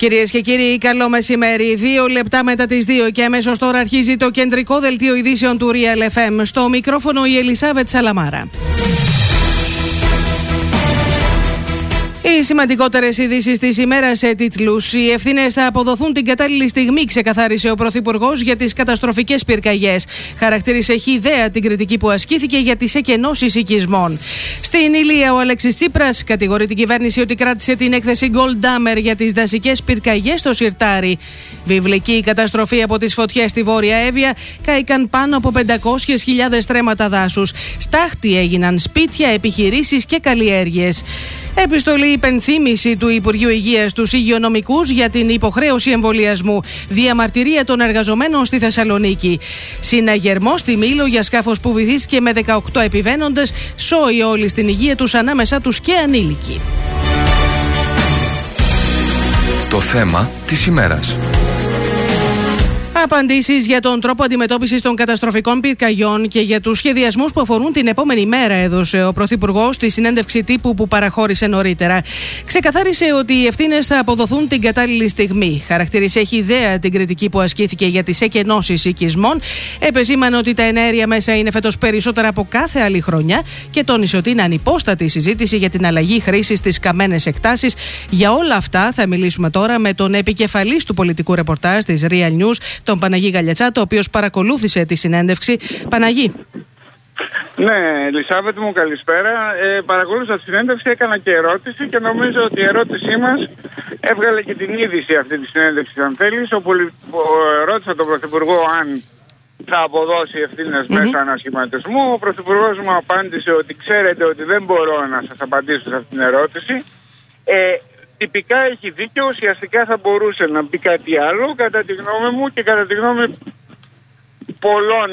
Κυρίες και κύριοι, καλό μεσημέρι. 2 λεπτά μετά τις 2 και αμέσως τώρα αρχίζει το κεντρικό δελτίο ειδήσεων του Real FM. Στο μικρόφωνο η Ελισάβετ Σαλαμάρα. Οι σημαντικότερες ειδήσεις της ημέρας σε τίτλους. Οι ευθύνες θα αποδοθούν την κατάλληλη στιγμή, ξεκαθάρισε ο Πρωθυπουργός για τις καταστροφικές πυρκαγιές. Χαρακτήρισε χυδαία την κριτική που ασκήθηκε για τις εκενώσεις οικισμών. Στην Ηλία, ο Αλέξης Τσίπρας κατηγορεί την κυβέρνηση ότι κράτησε την έκθεση Goldhammer για τις δασικές πυρκαγιές στο Σιρτάρι. Βιβλική καταστροφή από τις φωτιές στη Βόρεια Εύβοια, κάηκαν πάνω από 500.000 στρέμματα δάσους. Στάχτη έγιναν σπίτια, επιχειρήσεις και καλλιέργειες. Επιστολή υπενθύμηση του Υπουργείου Υγείας στους υγειονομικούς για την υποχρέωση εμβολιασμού. Διαμαρτυρία των εργαζομένων στη Θεσσαλονίκη. Συναγερμό στη Μήλο για σκάφος που βυθίστηκε με 18 επιβαίνοντες. Σόι όλοι στην υγεία τους, ανάμεσά τους και ανήλικοι. Το θέμα της ημέρας. Απαντήσεις για τον τρόπο αντιμετώπισης των καταστροφικών πυρκαγιών και για τους σχεδιασμούς που αφορούν την επόμενη μέρα, έδωσε ο Πρωθυπουργός στη συνέντευξη τύπου που παραχώρησε νωρίτερα. Ξεκαθάρισε ότι οι ευθύνες θα αποδοθούν την κατάλληλη στιγμή. Χαρακτήρισε χυδαία την κριτική που ασκήθηκε για τις εκενώσεις οικισμών. Επεσήμανε ότι τα εναέρια μέσα είναι φέτος περισσότερα από κάθε άλλη χρονιά και τόνισε ότι είναι ανυπόστατη η συζήτηση για την αλλαγή χρήσης στις καμένες εκτάσεις. Για όλα αυτά θα μιλήσουμε τώρα με τον επικεφαλής του πολιτικού ρεπορτάζ της Real News, τον Παναγί Γαλιατσάτο, ο οποίος παρακολούθησε τη συνέντευξη. Παναγί. Ναι, Ελισάβετ μου, καλησπέρα. Παρακολούθησα τη συνέντευξη, έκανα και ερώτηση και νομίζω ότι η ερώτησή μας έβγαλε και την είδηση αυτή τη συνέντευξη, αν θέλεις. Ρώτησα τον Πρωθυπουργό αν θα αποδώσει ευθύνες μέσω ανασχηματισμού. Ο Πρωθυπουργός μου απάντησε ότι ξέρετε ότι δεν μπορώ να σας απαντήσω σε αυτή την ερώτηση. Τυπικά έχει δίκιο, ουσιαστικά θα μπορούσε να μπει κάτι άλλο, κατά τη γνώμη μου και κατά τη γνώμη πολλών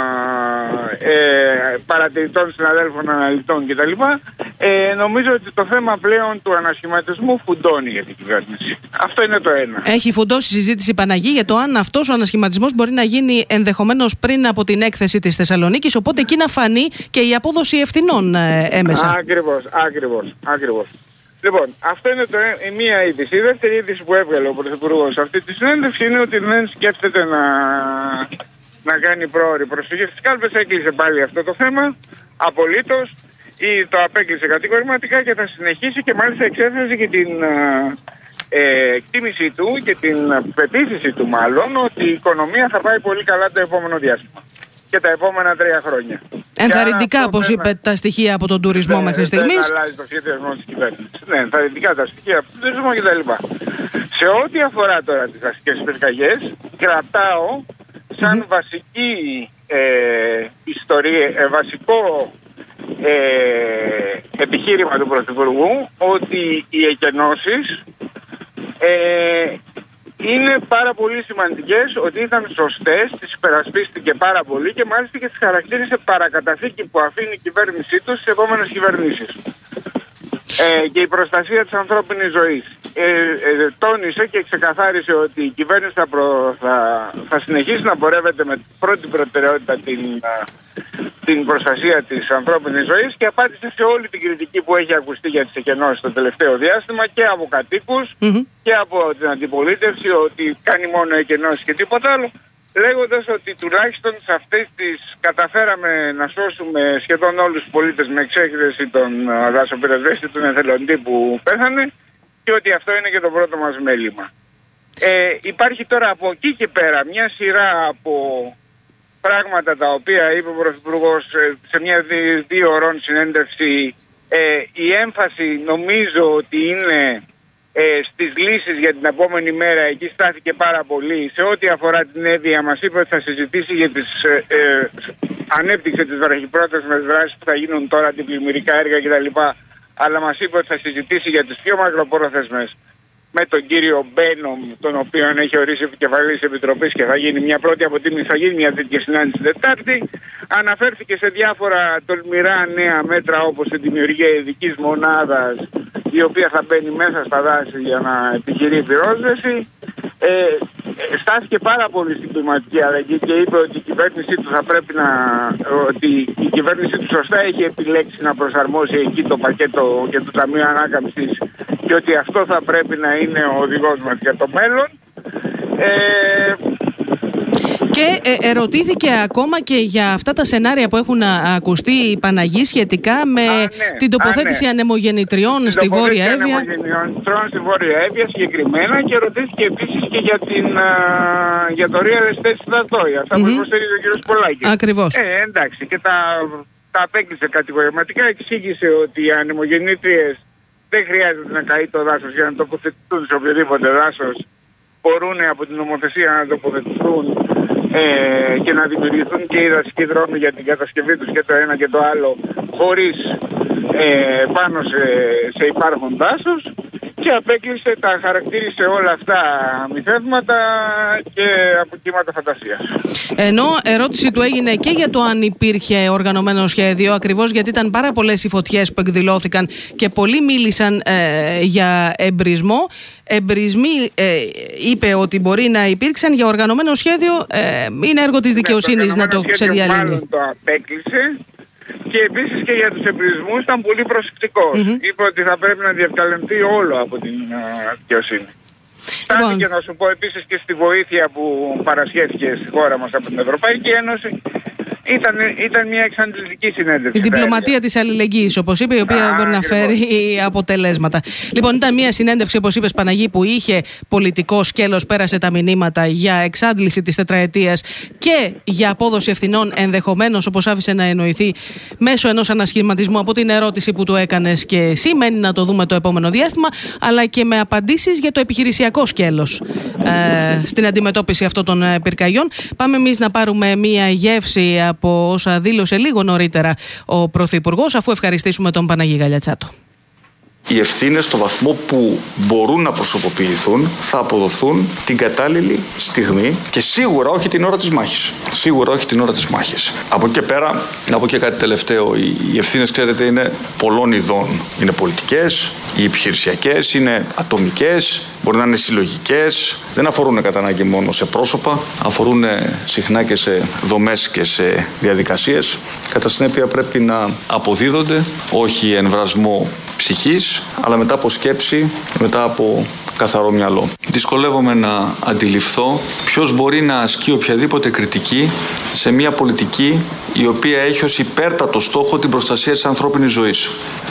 παρατηρητών, συναδέλφων, αναλυτών κτλ. Νομίζω ότι το θέμα πλέον του ανασχηματισμού φουντώνει για την κυβέρνηση. Αυτό είναι το ένα. Έχει φουντώσει η συζήτηση, Παναγί, για το αν αυτός ο ανασχηματισμός μπορεί να γίνει ενδεχομένως πριν από την έκθεση της Θεσσαλονίκης, οπότε εκεί να φανεί και η απόδοση ευθυνών έμεσα. Ακριβώς. Λοιπόν, αυτό είναι η μία είδηση. Η δεύτερη είδηση που έβγαλε ο Πρωθυπουργός αυτή τη συνέντευξη είναι ότι δεν σκέφτεται να κάνει πρόωρη προσφυγή στις κάλπες. Έκλεισε πάλι αυτό το θέμα, απολύτως, ή το απέκλεισε κατηγορηματικά και θα συνεχίσει και μάλιστα εξέφρασε και την εκτίμησή του και την πεποίθηση του μάλλον ότι η οικονομία θα πάει πολύ καλά το επόμενο διάστημα και τα επόμενα 3 χρόνια. Ενθαρρυντικά, όπως είπε, τα στοιχεία από τον τουρισμό μέχρι στιγμής. Δεν αλλάζει το σχεδιασμό της κυβέρνησης. Ναι, ενθαρρυντικά τα στοιχεία από τον τουρισμό κτλ. Σε ό,τι αφορά τώρα τις δασικές πυρκαγιές, κρατάω σαν βασική ιστορία, βασικό επιχείρημα του Πρωθυπουργού ότι οι εκενώσεις είναι πάρα πολύ σημαντικές, ότι ήταν σωστές, τις υπερασπίστηκε πάρα πολύ και μάλιστα και τις χαρακτήρισε παρακαταθήκη που αφήνει η κυβέρνησή τους στις επόμενες κυβερνήσεις. Και η προστασία της ανθρώπινης ζωής. Τόνισε και ξεκαθάρισε ότι η κυβέρνηση θα συνεχίσει να πορεύεται με πρώτη προτεραιότητα την προστασία της ανθρώπινης ζωής και απάντησε σε όλη την κριτική που έχει ακουστεί για τις εκενώσεις το τελευταίο διάστημα και από κατοίκους και από την αντιπολίτευση ότι κάνει μόνο εκενώσεις και τίποτα άλλο, λέγοντας ότι τουλάχιστον σε αυτές τις καταφέραμε να σώσουμε σχεδόν όλους τους πολίτες με εξαίρεση τον δασοπυροσβέστη, τον εθελοντή που πέθανε και ότι αυτό είναι και το πρώτο μας μέλημα. Υπάρχει τώρα από εκεί και πέρα μια σειρά από πράγματα τα οποία είπε ο Πρωθυπουργός σε μια 2 ώρων συνέντευξη. Η έμφαση νομίζω ότι είναι στις λύσεις για την επόμενη μέρα. Εκεί στάθηκε πάρα πολύ. Σε ό,τι αφορά την Εύβοια μας είπε ότι θα συζητήσει για τις ανέπτυξε τις βραχυπρόθεσμες δράσεις που θα γίνουν τώρα, την πλημμυρικά έργα κτλ. Αλλά μας είπε ότι θα συζητήσει για τις πιο μακροπρόθεσμες με τον κύριο Μπένομ, τον οποίο έχει ορίσει επικεφαλής επιτροπής και θα γίνει μια πρώτη αποτίμηση, θα γίνει μια τέτοια συνάντηση Τετάρτη. Αναφέρθηκε σε διάφορα τολμηρά νέα μέτρα όπως η δημιουργία ειδικής μονάδας η οποία θα μπαίνει μέσα στα δάση για να επιχειρεί πυρόσβεση. Στάθηκε πάρα πολύ στην κλιματική αλλαγή και είπε ότι η κυβέρνησή του ότι η κυβέρνησή του σωστά έχει επιλέξει να προσαρμόσει εκεί το πακέτο και το Ταμείο Ανάκαμψης και ότι αυτό θα πρέπει να είναι ο οδηγός μας για το μέλλον. Και ερωτήθηκε ακόμα και για αυτά τα σενάρια που έχουν ακουστεί η Παναγή σχετικά με την τοποθέτηση ανεμογεννητριών στη Βόρεια Εύβοια. Ανεμογεννητριών στη Βόρεια Εύβοια συγκεκριμένα, και ρωτήθηκε επίσης και για το real estate στην Αττόια, αυτά που υποστηρίζει ο κ. Πολάκης. Ακριβώς. Εντάξει, και τα απέκλεισε κατηγορηματικά, εξήγησε ότι οι ανεμογεννήτριες δεν χρειάζεται να καεί το δάσος για να τοποθετηθούν σε οποιοδήποτε δάσος. Μπορούν από την νομοθεσία να τοποθετηθούν και να δημιουργηθούν και οι δασικοί δρόμοι για την κατασκευή τους και το ένα και το άλλο, χωρίς πάνω σε υπάρχον δάσος, και απέκλεισε, τα χαρακτήρισε όλα αυτά μυθεύματα και αποκύματα φαντασίας. Ενώ ερώτηση του έγινε και για το αν υπήρχε οργανωμένο σχέδιο, ακριβώς γιατί ήταν πάρα πολλές οι φωτιές που εκδηλώθηκαν και πολλοί μίλησαν για εμπρισμό. Εμπρισμοί είπε ότι μπορεί να υπήρξαν, για οργανωμένο σχέδιο είναι έργο της δικαιοσύνης να το ξεδιαλύνει. Μάλλον το απέκλεισε. Και επίσης και για τους εμπρισμούς ήταν πολύ προσεκτικός. Είπε ότι θα πρέπει να διευκολυνθεί όλο από την δικαιοσύνη. Φτάνει και να σου πω επίσης και στη βοήθεια που παρασχέθηκε στη χώρα μας από την Ευρωπαϊκή Ένωση. Ήταν μια εξαντλητική συνέντευξη. Η διπλωματία της αλληλεγγύης, όπως είπε, η οποία μπορεί να φέρει αποτελέσματα. Λοιπόν, ήταν μια συνέντευξη, όπως είπες, Παναγή, που είχε πολιτικό σκέλος, πέρασε τα μηνύματα για εξάντληση της τετραετίας και για απόδοση ευθυνών, ενδεχομένως, όπως άφησε να εννοηθεί, μέσω ενός ανασχηματισμού από την ερώτηση που του έκανες και εσύ. Μένει να το δούμε το επόμενο διάστημα, αλλά και με απαντήσεις για το επιχειρησιακό σκέλος στην αντιμετώπιση αυτών των πυρκαγιών. Πάμε εμείς να πάρουμε μια γεύση από όσα δήλωσε λίγο νωρίτερα ο Πρωθυπουργός, αφού ευχαριστήσουμε τον Παναγή Γαλιατσάτο. Οι ευθύνες στο βαθμό που μπορούν να προσωποποιηθούν θα αποδοθούν την κατάλληλη στιγμή και σίγουρα όχι την ώρα της μάχης. Σίγουρα όχι την ώρα της μάχης. Από εκεί και πέρα, να πω και κάτι τελευταίο. Οι ευθύνες, ξέρετε, είναι πολλών ειδών. Είναι πολιτικές, οι επιχειρησιακές, είναι ατομικές, μπορεί να είναι συλλογικές. Δεν αφορούν κατά ανάγκη μόνο σε πρόσωπα, αφορούν συχνά και σε δομές και σε διαδικασίες. Κατά συνέπεια πρέπει να αποδίδονται, όχι εν βρασμό ψυχής, αλλά μετά από σκέψη, μετά από καθαρό μυαλό. Δυσκολεύομαι να αντιληφθώ ποιος μπορεί να ασκεί οποιαδήποτε κριτική σε μια πολιτική η οποία έχει ως υπέρτατο στόχο την προστασία της ανθρώπινης ζωής.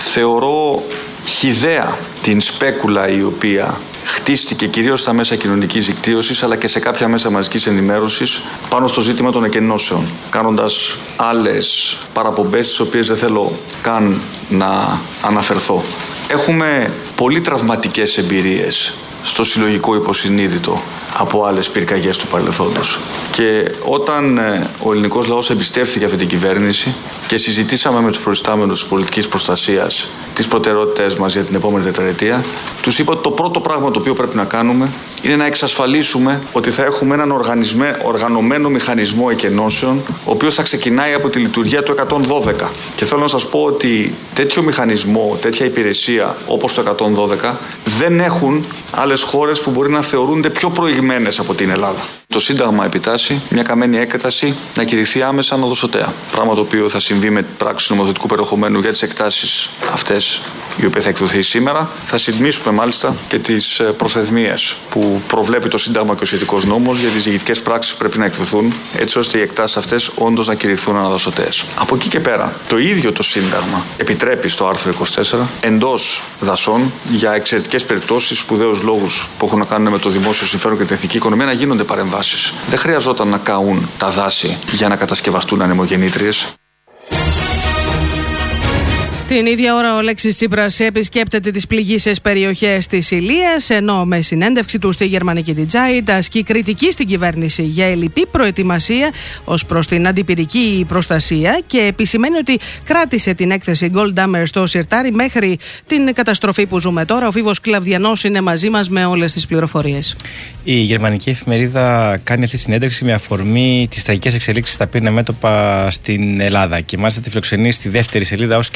Θεωρώ χυδαία την σπέκουλα η οποία χτίστηκε κυρίως στα μέσα κοινωνικής δικτύωσης, αλλά και σε κάποια μέσα μαζικής ενημέρωσης, πάνω στο ζήτημα των εκενώσεων, κάνοντας άλλες παραπομπές τις οποίες δεν θέλω καν να αναφερθώ. Έχουμε πολύ τραυματικές εμπειρίες στο συλλογικό υποσυνείδητο από άλλες πυρκαγιές του παρελθόντος. Και όταν ο ελληνικός λαός εμπιστεύθηκε αυτή την κυβέρνηση και συζητήσαμε με τους προϊστάμενους της πολιτικής προστασίας τις προτεραιότητες μας για την επόμενη τετραετία, τους είπα ότι το πρώτο πράγμα το οποίο πρέπει να κάνουμε είναι να εξασφαλίσουμε ότι θα έχουμε έναν οργανωμένο μηχανισμό εκενώσεων, ο οποίος θα ξεκινάει από τη λειτουργία του 112. Και θέλω να σας πω ότι τέτοιο μηχανισμό, τέτοια υπηρεσία όπως το 112 δεν έχουν άλλες χώρες που μπορεί να θεωρούνται πιο προηγμένες από την Ελλάδα. Το Σύνταγμα επιτάσσει μια καμένη έκταση να κηρυχθεί άμεσα αναδοσοτέα. Πράγμα το οποίο θα συμβεί με πράξη νομοθετικού περιεχομένου για τις εκτάσεις αυτές, η οποία θα εκδοθεί σήμερα. Θα συντμίσουμε μάλιστα και τις προθεσμίες που προβλέπει το Σύνταγμα και ο σχετικός νόμος για τις διοικητικές πράξεις που πρέπει να εκδοθούν, έτσι ώστε οι εκτάσεις αυτές όντως να κηρυχθούν αναδοσοτέες. Από εκεί και πέρα, το ίδιο το Σύνταγμα επιτρέπει στο άρθρο 24 εντός δασών για εξαιρετικές περιπτώσεις, σπουδαίους λόγους που έχουν να κάνουν με το δημόσιο συμφέρον και την εθνική οικονομία, να γίνονται παρεμβάσεις. Δεν χρειαζόταν να καούν τα δάση για να κατασκευαστούν ανεμογεννήτριες. Την ίδια ώρα ο Αλέξης Τσίπρας επισκέπτεται τις πληγείσες περιοχές της Ηλίας, ενώ με συνέντευξη του στη γερμανική Die Zeit ασκεί κριτική στην κυβέρνηση για ελλειπή προετοιμασία ως προς την αντιπυρική προστασία και επισημαίνει ότι κράτησε την έκθεση Goldhammer στο σιρτάρι μέχρι την καταστροφή που ζούμε τώρα. Ο Φίβος Κλαβδιανός είναι μαζί μας με όλες τις πληροφορίες. Η γερμανική εφημερίδα κάνει αυτή τη συνέντευξη με αφορμή τις τραγικές εξελίξεις στα πυρηνικά μέτωπα στην Ελλάδα και μάλιστα τη φιλοξενεί στη δεύτερη σελίδα ως κεντρική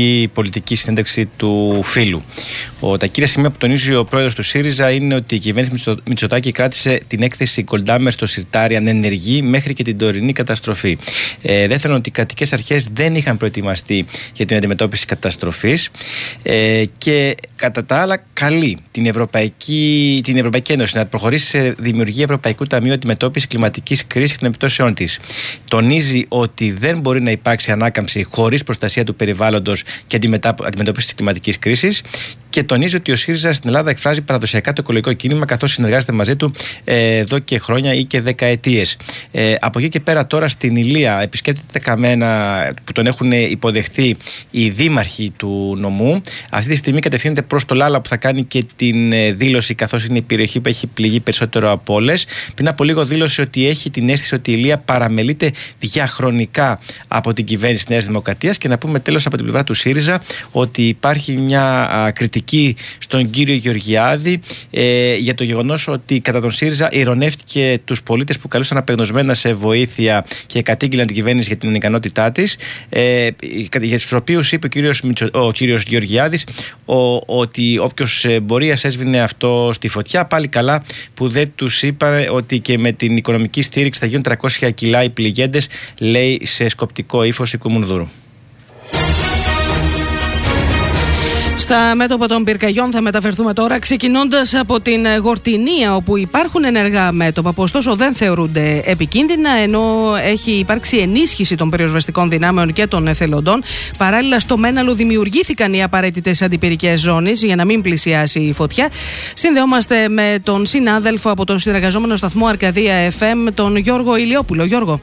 Υπουργική Πολιτική Συνέντευξη του Φύλου. Τα κύρια σημεία που τονίζει ο πρόεδρος του ΣΥΡΙΖΑ είναι ότι η κυβέρνηση Μητσοτάκη κράτησε την έκθεση Γκολντάμερ στο συρτάρι ανενεργή μέχρι και την τωρινή καταστροφή. Δεύτερον, ότι οι κρατικές αρχές δεν είχαν προετοιμαστεί για την αντιμετώπιση καταστροφής. Και κατά τα άλλα, καλεί την Ευρωπαϊκή Ένωση να προχωρήσει σε δημιουργία Ευρωπαϊκού Ταμείου Αντιμετώπισης Κλιματικής Κρίσης και των επιπτώσεών της. Τονίζει ότι δεν μπορεί να υπάρξει ανάκαμψη χωρίς προστασία του περιβάλλοντος και αντιμετώπιση της κλιματικής κρίσης. Και τονίζει ότι ο ΣΥΡΙΖΑ στην Ελλάδα εκφράζει παραδοσιακά το οικολογικό κίνημα, καθώς συνεργάζεται μαζί του εδώ και χρόνια ή και δεκαετίες. Από εκεί και πέρα, τώρα στην Ηλεία επισκέπτεται καμένα που τον έχουν υποδεχθεί οι δήμαρχοι του νομού. Αυτή τη στιγμή κατευθύνεται προς το Λάλα, που θα κάνει και την δήλωση, καθώς είναι η περιοχή που έχει πληγεί περισσότερο από όλες. Πριν από λίγο δήλωσε ότι έχει την αίσθηση ότι η Ηλεία παραμελείται διαχρονικά από την κυβέρνηση της Νέας Δημοκρατίας. Και να πούμε τέλος από την πλευρά του ΣΥΡΙΖΑ ότι υπάρχει μια κριτική στον κύριο Γεωργιάδη για το γεγονός ότι κατά τον ΣΥΡΙΖΑ ειρωνεύτηκε τους πολίτες που καλούσαν απεγνωσμένα σε βοήθεια και κατήγγειλαν την κυβέρνηση για την ανικανότητά της, για τους οποίους είπε ο κύριος Γεωργιάδης ότι όποιος μπορεί ας έσβηνε αυτό στη φωτιά. Πάλι καλά που δεν τους είπα ότι και με την οικονομική στήριξη θα γίνουν 300 κιλά οι πληγέντες, λέει σε σκοπτικό ύφος η Κουμουνδούρου. Στα μέτωπα των πυρκαγιών θα μεταφερθούμε τώρα, ξεκινώντας από την Γορτινία, όπου υπάρχουν ενεργά μέτωπα που ωστόσο δεν θεωρούνται επικίνδυνα, ενώ έχει υπάρξει ενίσχυση των πυροσβεστικών δυνάμεων και των εθελοντών. Παράλληλα, στο Μέναλο δημιουργήθηκαν οι απαραίτητες αντιπυρικές ζώνες για να μην πλησιάσει η φωτιά. Συνδεόμαστε με τον συνάδελφο από το συνεργαζόμενο σταθμό Αρκαδία FM, τον Γιώργο Ηλιόπουλο. Γιώργο.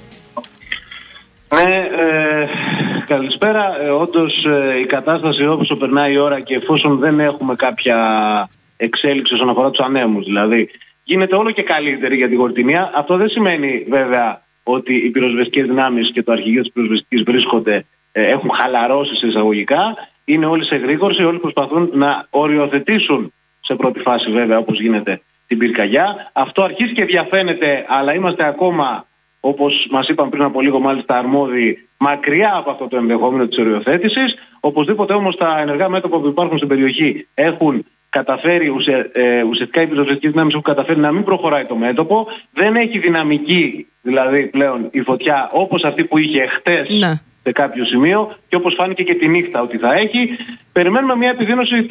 Καλησπέρα. Όντως η κατάσταση όπως περνάει η ώρα και εφόσον δεν έχουμε κάποια εξέλιξη όσον αφορά τους ανέμους, δηλαδή γίνεται όλο και καλύτερη για τη Γορτινία. Αυτό δεν σημαίνει βέβαια ότι οι πυροσβεστικές δυνάμεις και το αρχηγείο της πυροσβεστικής έχουν χαλαρώσει σε εισαγωγικά. Είναι όλοι σε εγρήγορση, όλοι προσπαθούν να οριοθετήσουν σε πρώτη φάση βέβαια όπως γίνεται την πυρκαγιά. Αυτό αρχίζει και διαφαίνεται, αλλά είμαστε ακόμα, όπως μας είπαν πριν από λίγο μάλιστα αρμόδιοι, μακριά από αυτό το ενδεχόμενο της οριοθέτησης. Οπωσδήποτε όμως τα ενεργά μέτωπα που υπάρχουν στην περιοχή έχουν καταφέρει, ουσιαστικά οι πυροσβεστικές δυνάμεις έχουν καταφέρει να μην προχωράει το μέτωπο. Δεν έχει δυναμική δηλαδή πλέον η φωτιά όπως αυτή που είχε χτες σε κάποιο σημείο και όπως φάνηκε και τη νύχτα ότι θα έχει. Περιμένουμε μια επιδείνωση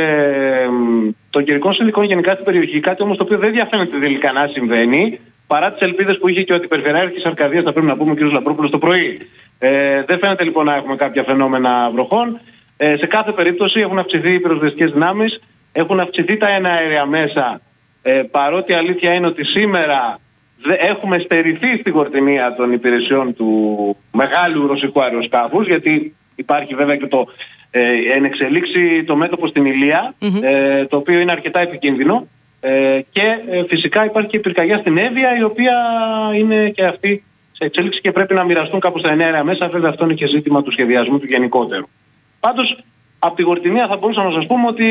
των καιρικών συνθηκών γενικά στην περιοχή, κάτι όμως το οποίο δεν διαφαίνεται τελικά να συμβαίνει. Παρά τις ελπίδες που είχε και ο Αντιπεριφερειάρχης Αρκαδίας, θα πρέπει να πούμε, ο κ. Λαπρόπουλος το πρωί. Δεν φαίνεται λοιπόν να έχουμε κάποια φαινόμενα βροχών. Σε κάθε περίπτωση έχουν αυξηθεί οι πυροσβεστικές δυνάμεις, έχουν αυξηθεί τα εναέρια μέσα. Παρότι η αλήθεια είναι ότι σήμερα έχουμε στερηθεί στη Γορτινία των υπηρεσιών του μεγάλου ρωσικού αεροσκάφους, γιατί υπάρχει βέβαια και το εν εξελίξει το μέτωπο στην Ηλεία, το οποίο είναι αρκετά επικίνδυνο. Και φυσικά υπάρχει και η πυρκαγιά στην Εύβοια, η οποία είναι και αυτή σε εξέλιξη και πρέπει να μοιραστούν κάπως τα εναέρια μέσα. Βέβαια, αυτό είναι και ζήτημα του σχεδιασμού του γενικότερου. Πάντως, από τη Γορτινία θα μπορούσαμε να σας πούμε ότι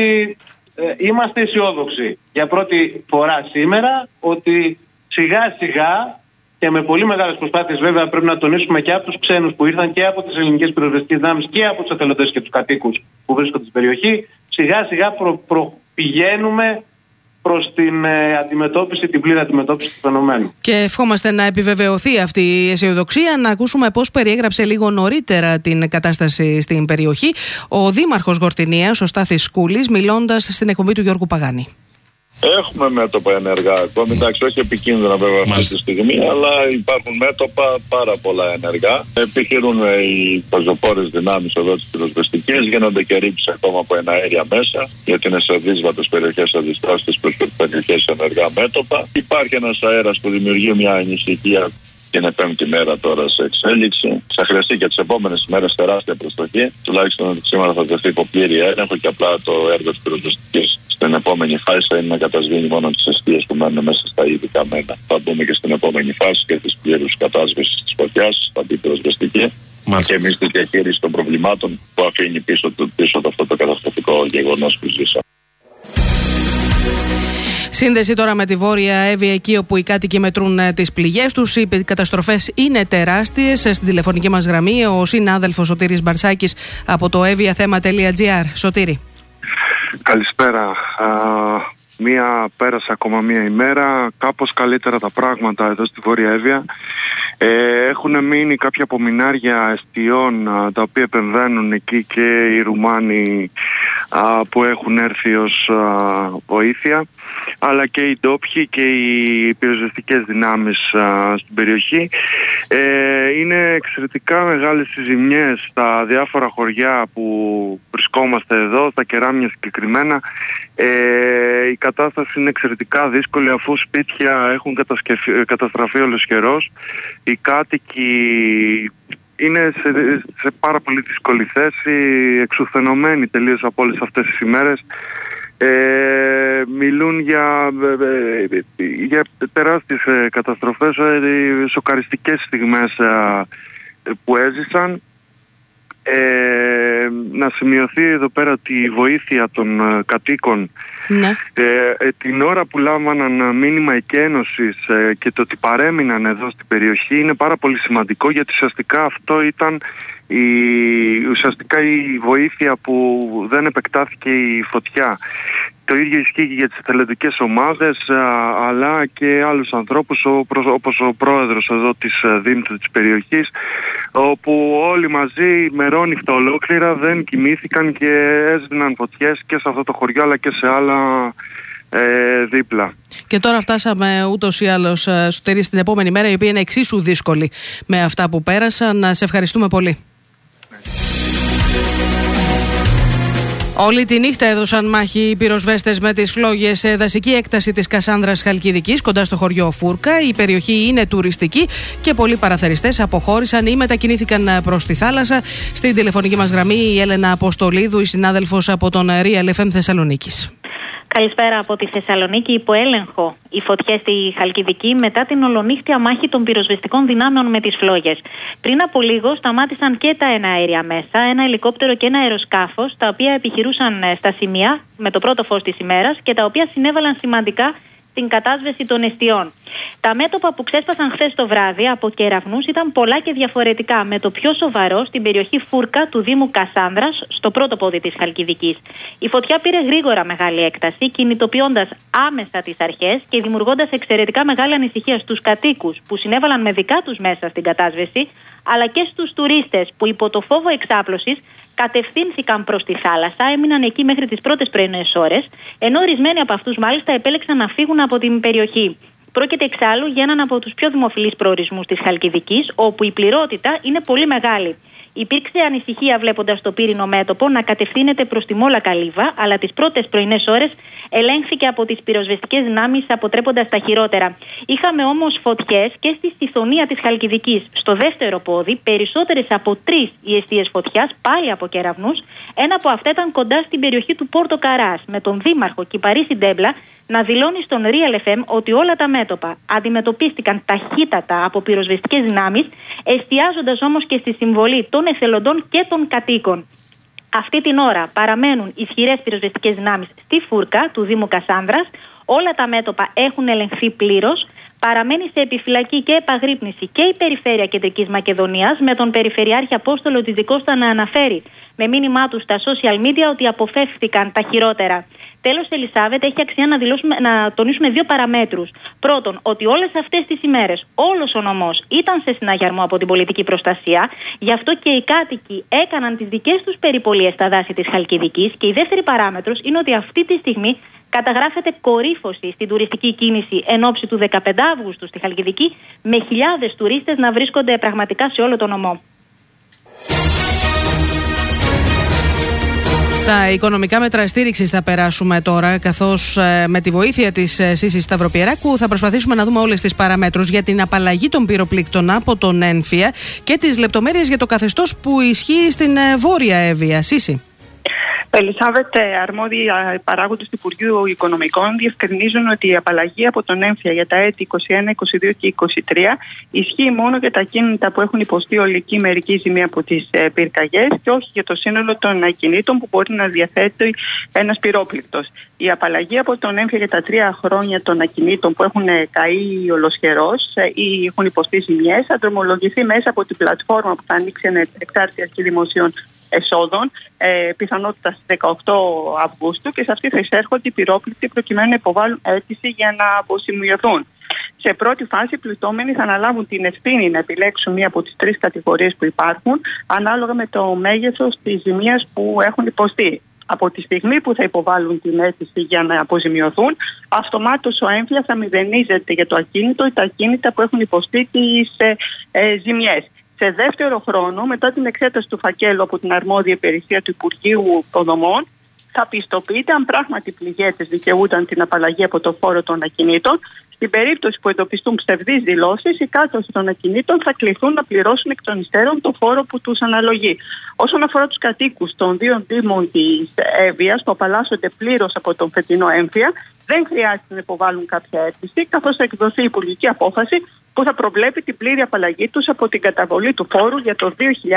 είμαστε αισιόδοξοι για πρώτη φορά σήμερα ότι σιγά σιγά και με πολύ μεγάλες προσπάθειες, βέβαια, πρέπει να τονίσουμε και από τους ξένους που ήρθαν και από τις ελληνικές πυροσβεστικές δυνάμεις και από τους εθελοντές και τους κατοίκους που βρίσκονται στην περιοχή, σιγά σιγά πηγαίνουμε προς την αντιμετώπιση, την πλήρη αντιμετώπιση του φαινομένου. Και ευχόμαστε να επιβεβαιωθεί αυτή η αισιοδοξία. Να ακούσουμε πώς περιέγραψε λίγο νωρίτερα την κατάσταση στην περιοχή ο Δήμαρχος Γορτινίας, ο Στάθης Σκούλης, μιλώντας στην εκπομπή του Γιώργου Παγάνη. Έχουμε μέτωπα ενεργά ακόμη, εντάξει, όχι επικίνδυνα βέβαια αυτή τη στιγμή, αλλά υπάρχουν μέτωπα πάρα πολλά ενεργά. Επιχειρούν οι πεζοπόρες δυνάμεις εδώ τις πυροσβεστικές, γίνονται και ρήψεις ακόμα από εναέρια μέσα, γιατί είναι σε δύσβατες περιοχές αντιστάσεις προς περιοχές ενεργά μέτωπα. Υπάρχει ένας αέρας που δημιουργεί μια ανησυχία και είναι πέμπτη μέρα τώρα σε εξέλιξη. Θα χρειαστεί και τις επόμενες ημέρες τεράστια προσοχή. Τουλάχιστον ότι σήμερα θα τεθεί υπό πλήρη έλεγχο και απλά το έργο της πυροσβεστικής στην επόμενη φάση θα είναι να κατασβήνει μόνο τις αιστείες που μένουν μέσα στα ήδη καμένα. Θα μπούμε και στην επόμενη φάση και της πλήρους κατάσβεσης της φωτιάς, θα μπει πυροσβεστική. Και εμείς τη διαχείριση των προβλημάτων που αφήνει πίσω από αυτό το καταστροφικό γεγονός που ζήσαμε. Σύνδεση τώρα με τη Βόρεια Εύβοια, εκεί όπου οι κάτοικοι μετρούν τις πληγές τους. Οι καταστροφές είναι τεράστιες. Στην τηλεφωνική μας γραμμή ο συνάδελφος Σωτήρης Μπαρσάκης από το eviathema.gr. Σωτήρη. Καλησπέρα. Πέρασε ακόμα μία ημέρα, κάπως καλύτερα τα πράγματα εδώ στη Βόρεια Εύβοια. Έχουν μείνει κάποια απομεινάρια εστιών τα οποία επεμβαίνουν εκεί και οι Ρουμάνοι που έχουν έρθει ως βοήθεια, αλλά και οι ντόπιοι και οι πυροσβεστικές δυνάμεις στην περιοχή. Είναι εξαιρετικά μεγάλες οι ζημιές στα διάφορα χωριά που βρισκόμαστε εδώ, στα Κεράμια συγκεκριμένα. Η κατάσταση είναι εξαιρετικά δύσκολη, αφού σπίτια έχουν καταστραφεί ολοσχερός. Οι κάτοικοι είναι σε πάρα πολύ δύσκολη θέση, εξουθενωμένοι τελείως από όλες αυτές τις ημέρες. Μιλούν για τεράστιες καταστροφές, σοκαριστικές στιγμές που έζησαν. Να σημειωθεί εδώ πέρα τη βοήθεια των κατοίκων, ναι. Την ώρα που λάμβαναν μήνυμα εκένωσης και το ότι παρέμειναν εδώ στην περιοχή είναι πάρα πολύ σημαντικό, γιατί ουσιαστικά αυτό ήταν η βοήθεια που δεν επεκτάθηκε η φωτιά. Το ίδιο ισχύει και για τις εθελοντικές ομάδες, αλλά και άλλους ανθρώπους όπως ο πρόεδρος εδώ της Δήμητου της περιοχής, όπου όλοι μαζί μερόνυχτα ολόκληρα δεν κοιμήθηκαν και έσβηναν φωτιές και σε αυτό το χωριό αλλά και σε άλλα δίπλα. Και τώρα φτάσαμε ούτως ή άλλως, Σωτήρη, στην επόμενη μέρα, η οποία είναι εξίσου δύσκολη με αυτά που πέρασαν. Σε ευχαριστούμε πολύ. Όλη τη νύχτα έδωσαν μάχη οι πυροσβέστες με τις φλόγες σε δασική έκταση της Κασάνδρας Χαλκιδικής, κοντά στο χωριό Φούρκα. Η περιοχή είναι τουριστική και πολλοί παραθεριστές αποχώρησαν ή μετακινήθηκαν προς τη θάλασσα. Στην τηλεφωνική μας γραμμή η Έλενα Αποστολίδου, η συνάδελφος από τον Real FM Θεσσαλονίκης. Καλησπέρα από τη Θεσσαλονίκη. Υπό έλεγχο οι φωτιές στη Χαλκιδική μετά την ολονύχτια μάχη των πυροσβεστικών δυνάμεων με τις φλόγες. Πριν από λίγο σταμάτησαν και τα εναέρια μέσα, ένα ελικόπτερο και ένα αεροσκάφος, τα οποία επιχειρούσαν στα σημεία με το πρώτο φως της ημέρας και τα οποία συνέβαλαν σημαντικά στην κατάσβεση των εστιών. Τα μέτωπα που ξέσπασαν χθες το βράδυ από κεραυνούς ήταν πολλά και διαφορετικά, με το πιο σοβαρό στην περιοχή Φούρκα του Δήμου Κασάνδρας, στο πρώτο πόδι της Χαλκιδικής. Η φωτιά πήρε γρήγορα μεγάλη έκταση, κινητοποιώντας άμεσα τις αρχές και δημιουργώντας εξαιρετικά μεγάλη ανησυχία στους κατοίκους που συνέβαλαν με δικά τους μέσα στην κατάσβεση, αλλά και στους τουρίστες που υπό το φόβο εξάπλωσης κατευθύνθηκαν προς τη θάλασσα, έμειναν εκεί μέχρι τις πρώτες πρωινές ώρες, ενώ ορισμένοι από αυτούς μάλιστα επέλεξαν να φύγουν από την περιοχή. Πρόκειται εξάλλου για έναν από τους πιο δημοφιλείς προορισμούς της Χαλκιδικής, όπου η πληρότητα είναι πολύ μεγάλη. Υπήρξε ανησυχία βλέποντας το πύρινο μέτωπο να κατευθύνεται προς τη Μόλα Καλύβα, αλλά τις πρώτες πρωινές ώρες ελέγχθηκε από τις πυροσβεστικές δυνάμεις, αποτρέποντας τα χειρότερα. Είχαμε όμως φωτιές και στη Συθωνία της Χαλκιδικής. Στο δεύτερο πόδι, περισσότερες από 3 οι εστίες φωτιάς, πάλι από κεραυνούς. Ένα από αυτά ήταν κοντά στην περιοχή του Πόρτο Καράς, με τον δήμαρχο Κυπαρίσι Ντέμπλα να δηλώνει στον Real FM ότι όλα τα μέτωπα αντιμετωπίστηκαν ταχύτατα από πυροσβεστικές δυνάμεις, εστιάζοντας όμως και στη συμβολή των εθελοντών και των κατοίκων. Αυτή την ώρα παραμένουν ισχυρές πυροσβεστικές δυνάμεις στη Φούρκα του Δήμου Κασάνδρας. Όλα τα μέτωπα έχουν ελεγχθεί πλήρως. Παραμένει σε επιφυλακή και επαγρύπνηση και η Περιφέρεια Κεντρικής Μακεδονίας, με τον Περιφερειάρχη Απόστολο Τζιτζικώστα να αναφέρει με μήνυμά του στα social media ότι αποφεύθηκαν τα χειρότερα. Τέλος, Ελισάβετ, έχει αξία να τονίσουμε 2 παραμέτρους. Πρώτον, ότι όλες αυτές τις ημέρες όλος ο νομός ήταν σε συναγερμό από την πολιτική προστασία, γι' αυτό και οι κάτοικοι έκαναν τις δικές τους περιπολίες στα δάση της Χαλκιδικής. Και η δεύτερη παράμετρος είναι ότι αυτή τη στιγμή καταγράφεται κορύφωση στην τουριστική κίνηση εν ώψη του 15 Αυγούστου στη Χαλκιδική, με χιλιάδες τουρίστες να βρίσκονται πραγματικά σε όλο τον νομό. Στα οικονομικά μέτρα στήριξης θα περάσουμε τώρα, καθώς με τη βοήθεια της Σύσης Σταυροπιεράκου θα προσπαθήσουμε να δούμε όλες τις παραμέτρους για την απαλλαγή των πυροπλήκτων από τον ΕΝΦΙΑ και τις λεπτομέρειες για το καθεστώς που ισχύει στην Βόρεια Εύβοια. Σύση. Ελισάβετ, αρμόδιοι παράγοντες του Υπουργείου Οικονομικών διευκρινίζουν ότι η απαλλαγή από τον έμφυα για τα έτη 21, 22 και 23 ισχύει μόνο για τα ακίνητα που έχουν υποστεί ολική μερική ζημία από τις πυρκαγιές και όχι για το σύνολο των ακινήτων που μπορεί να διαθέτει ένας πυρόπληκτος. Η απαλλαγή από τον έμφυα για τα 3 χρόνια των ακινήτων που έχουν καεί ολοσχερός ή έχουν υποστεί ζημιές θα δρομολογηθεί μέσα από την πλατφόρμα που θα ανοίξει ανεξάρτητη αρχή δημοσίων εσόδων, πιθανότητα στις 18 Αυγούστου, και σε αυτή θα εισέρχονται οι πυρόπληκτοι προκειμένου να υποβάλουν αίτηση για να αποζημιωθούν. Σε πρώτη φάση, οι πληττόμενοι θα αναλάβουν την ευθύνη να επιλέξουν μία από τις 3 κατηγορίες που υπάρχουν, ανάλογα με το μέγεθος της ζημίας που έχουν υποστεί. Από τη στιγμή που θα υποβάλουν την αίτηση για να αποζημιωθούν, αυτομάτως ο έμφυα θα μηδενίζεται για το ακίνητο ή τα ακίνητα που έχουν υποστεί τις ζημιές. Σε δεύτερο χρόνο, μετά την εξέταση του φακέλου από την αρμόδια υπηρεσία του Υπουργείου Υποδομών, θα πιστοποιείται αν πράγματι οι πληγέτες δικαιούταν την απαλλαγή από το φόρο των ακινήτων. Στην περίπτωση που εντοπιστούν ψευδείς δηλώσεις, οι κάτοχοι των ακινήτων θα κληθούν να πληρώσουν εκ των υστέρων το φόρο που τους αναλογεί. Όσον αφορά τους κατοίκους των 2 δήμων της Εύβοιας που απαλλάσσονται πλήρως από τον φετινό έμφυα, δεν χρειάζεται να υποβάλουν κάποια αίτηση, καθώς θα εκδοθεί υπουργική απόφαση που θα προβλέπει την πλήρη απαλλαγή τους από την καταβολή του φόρου για το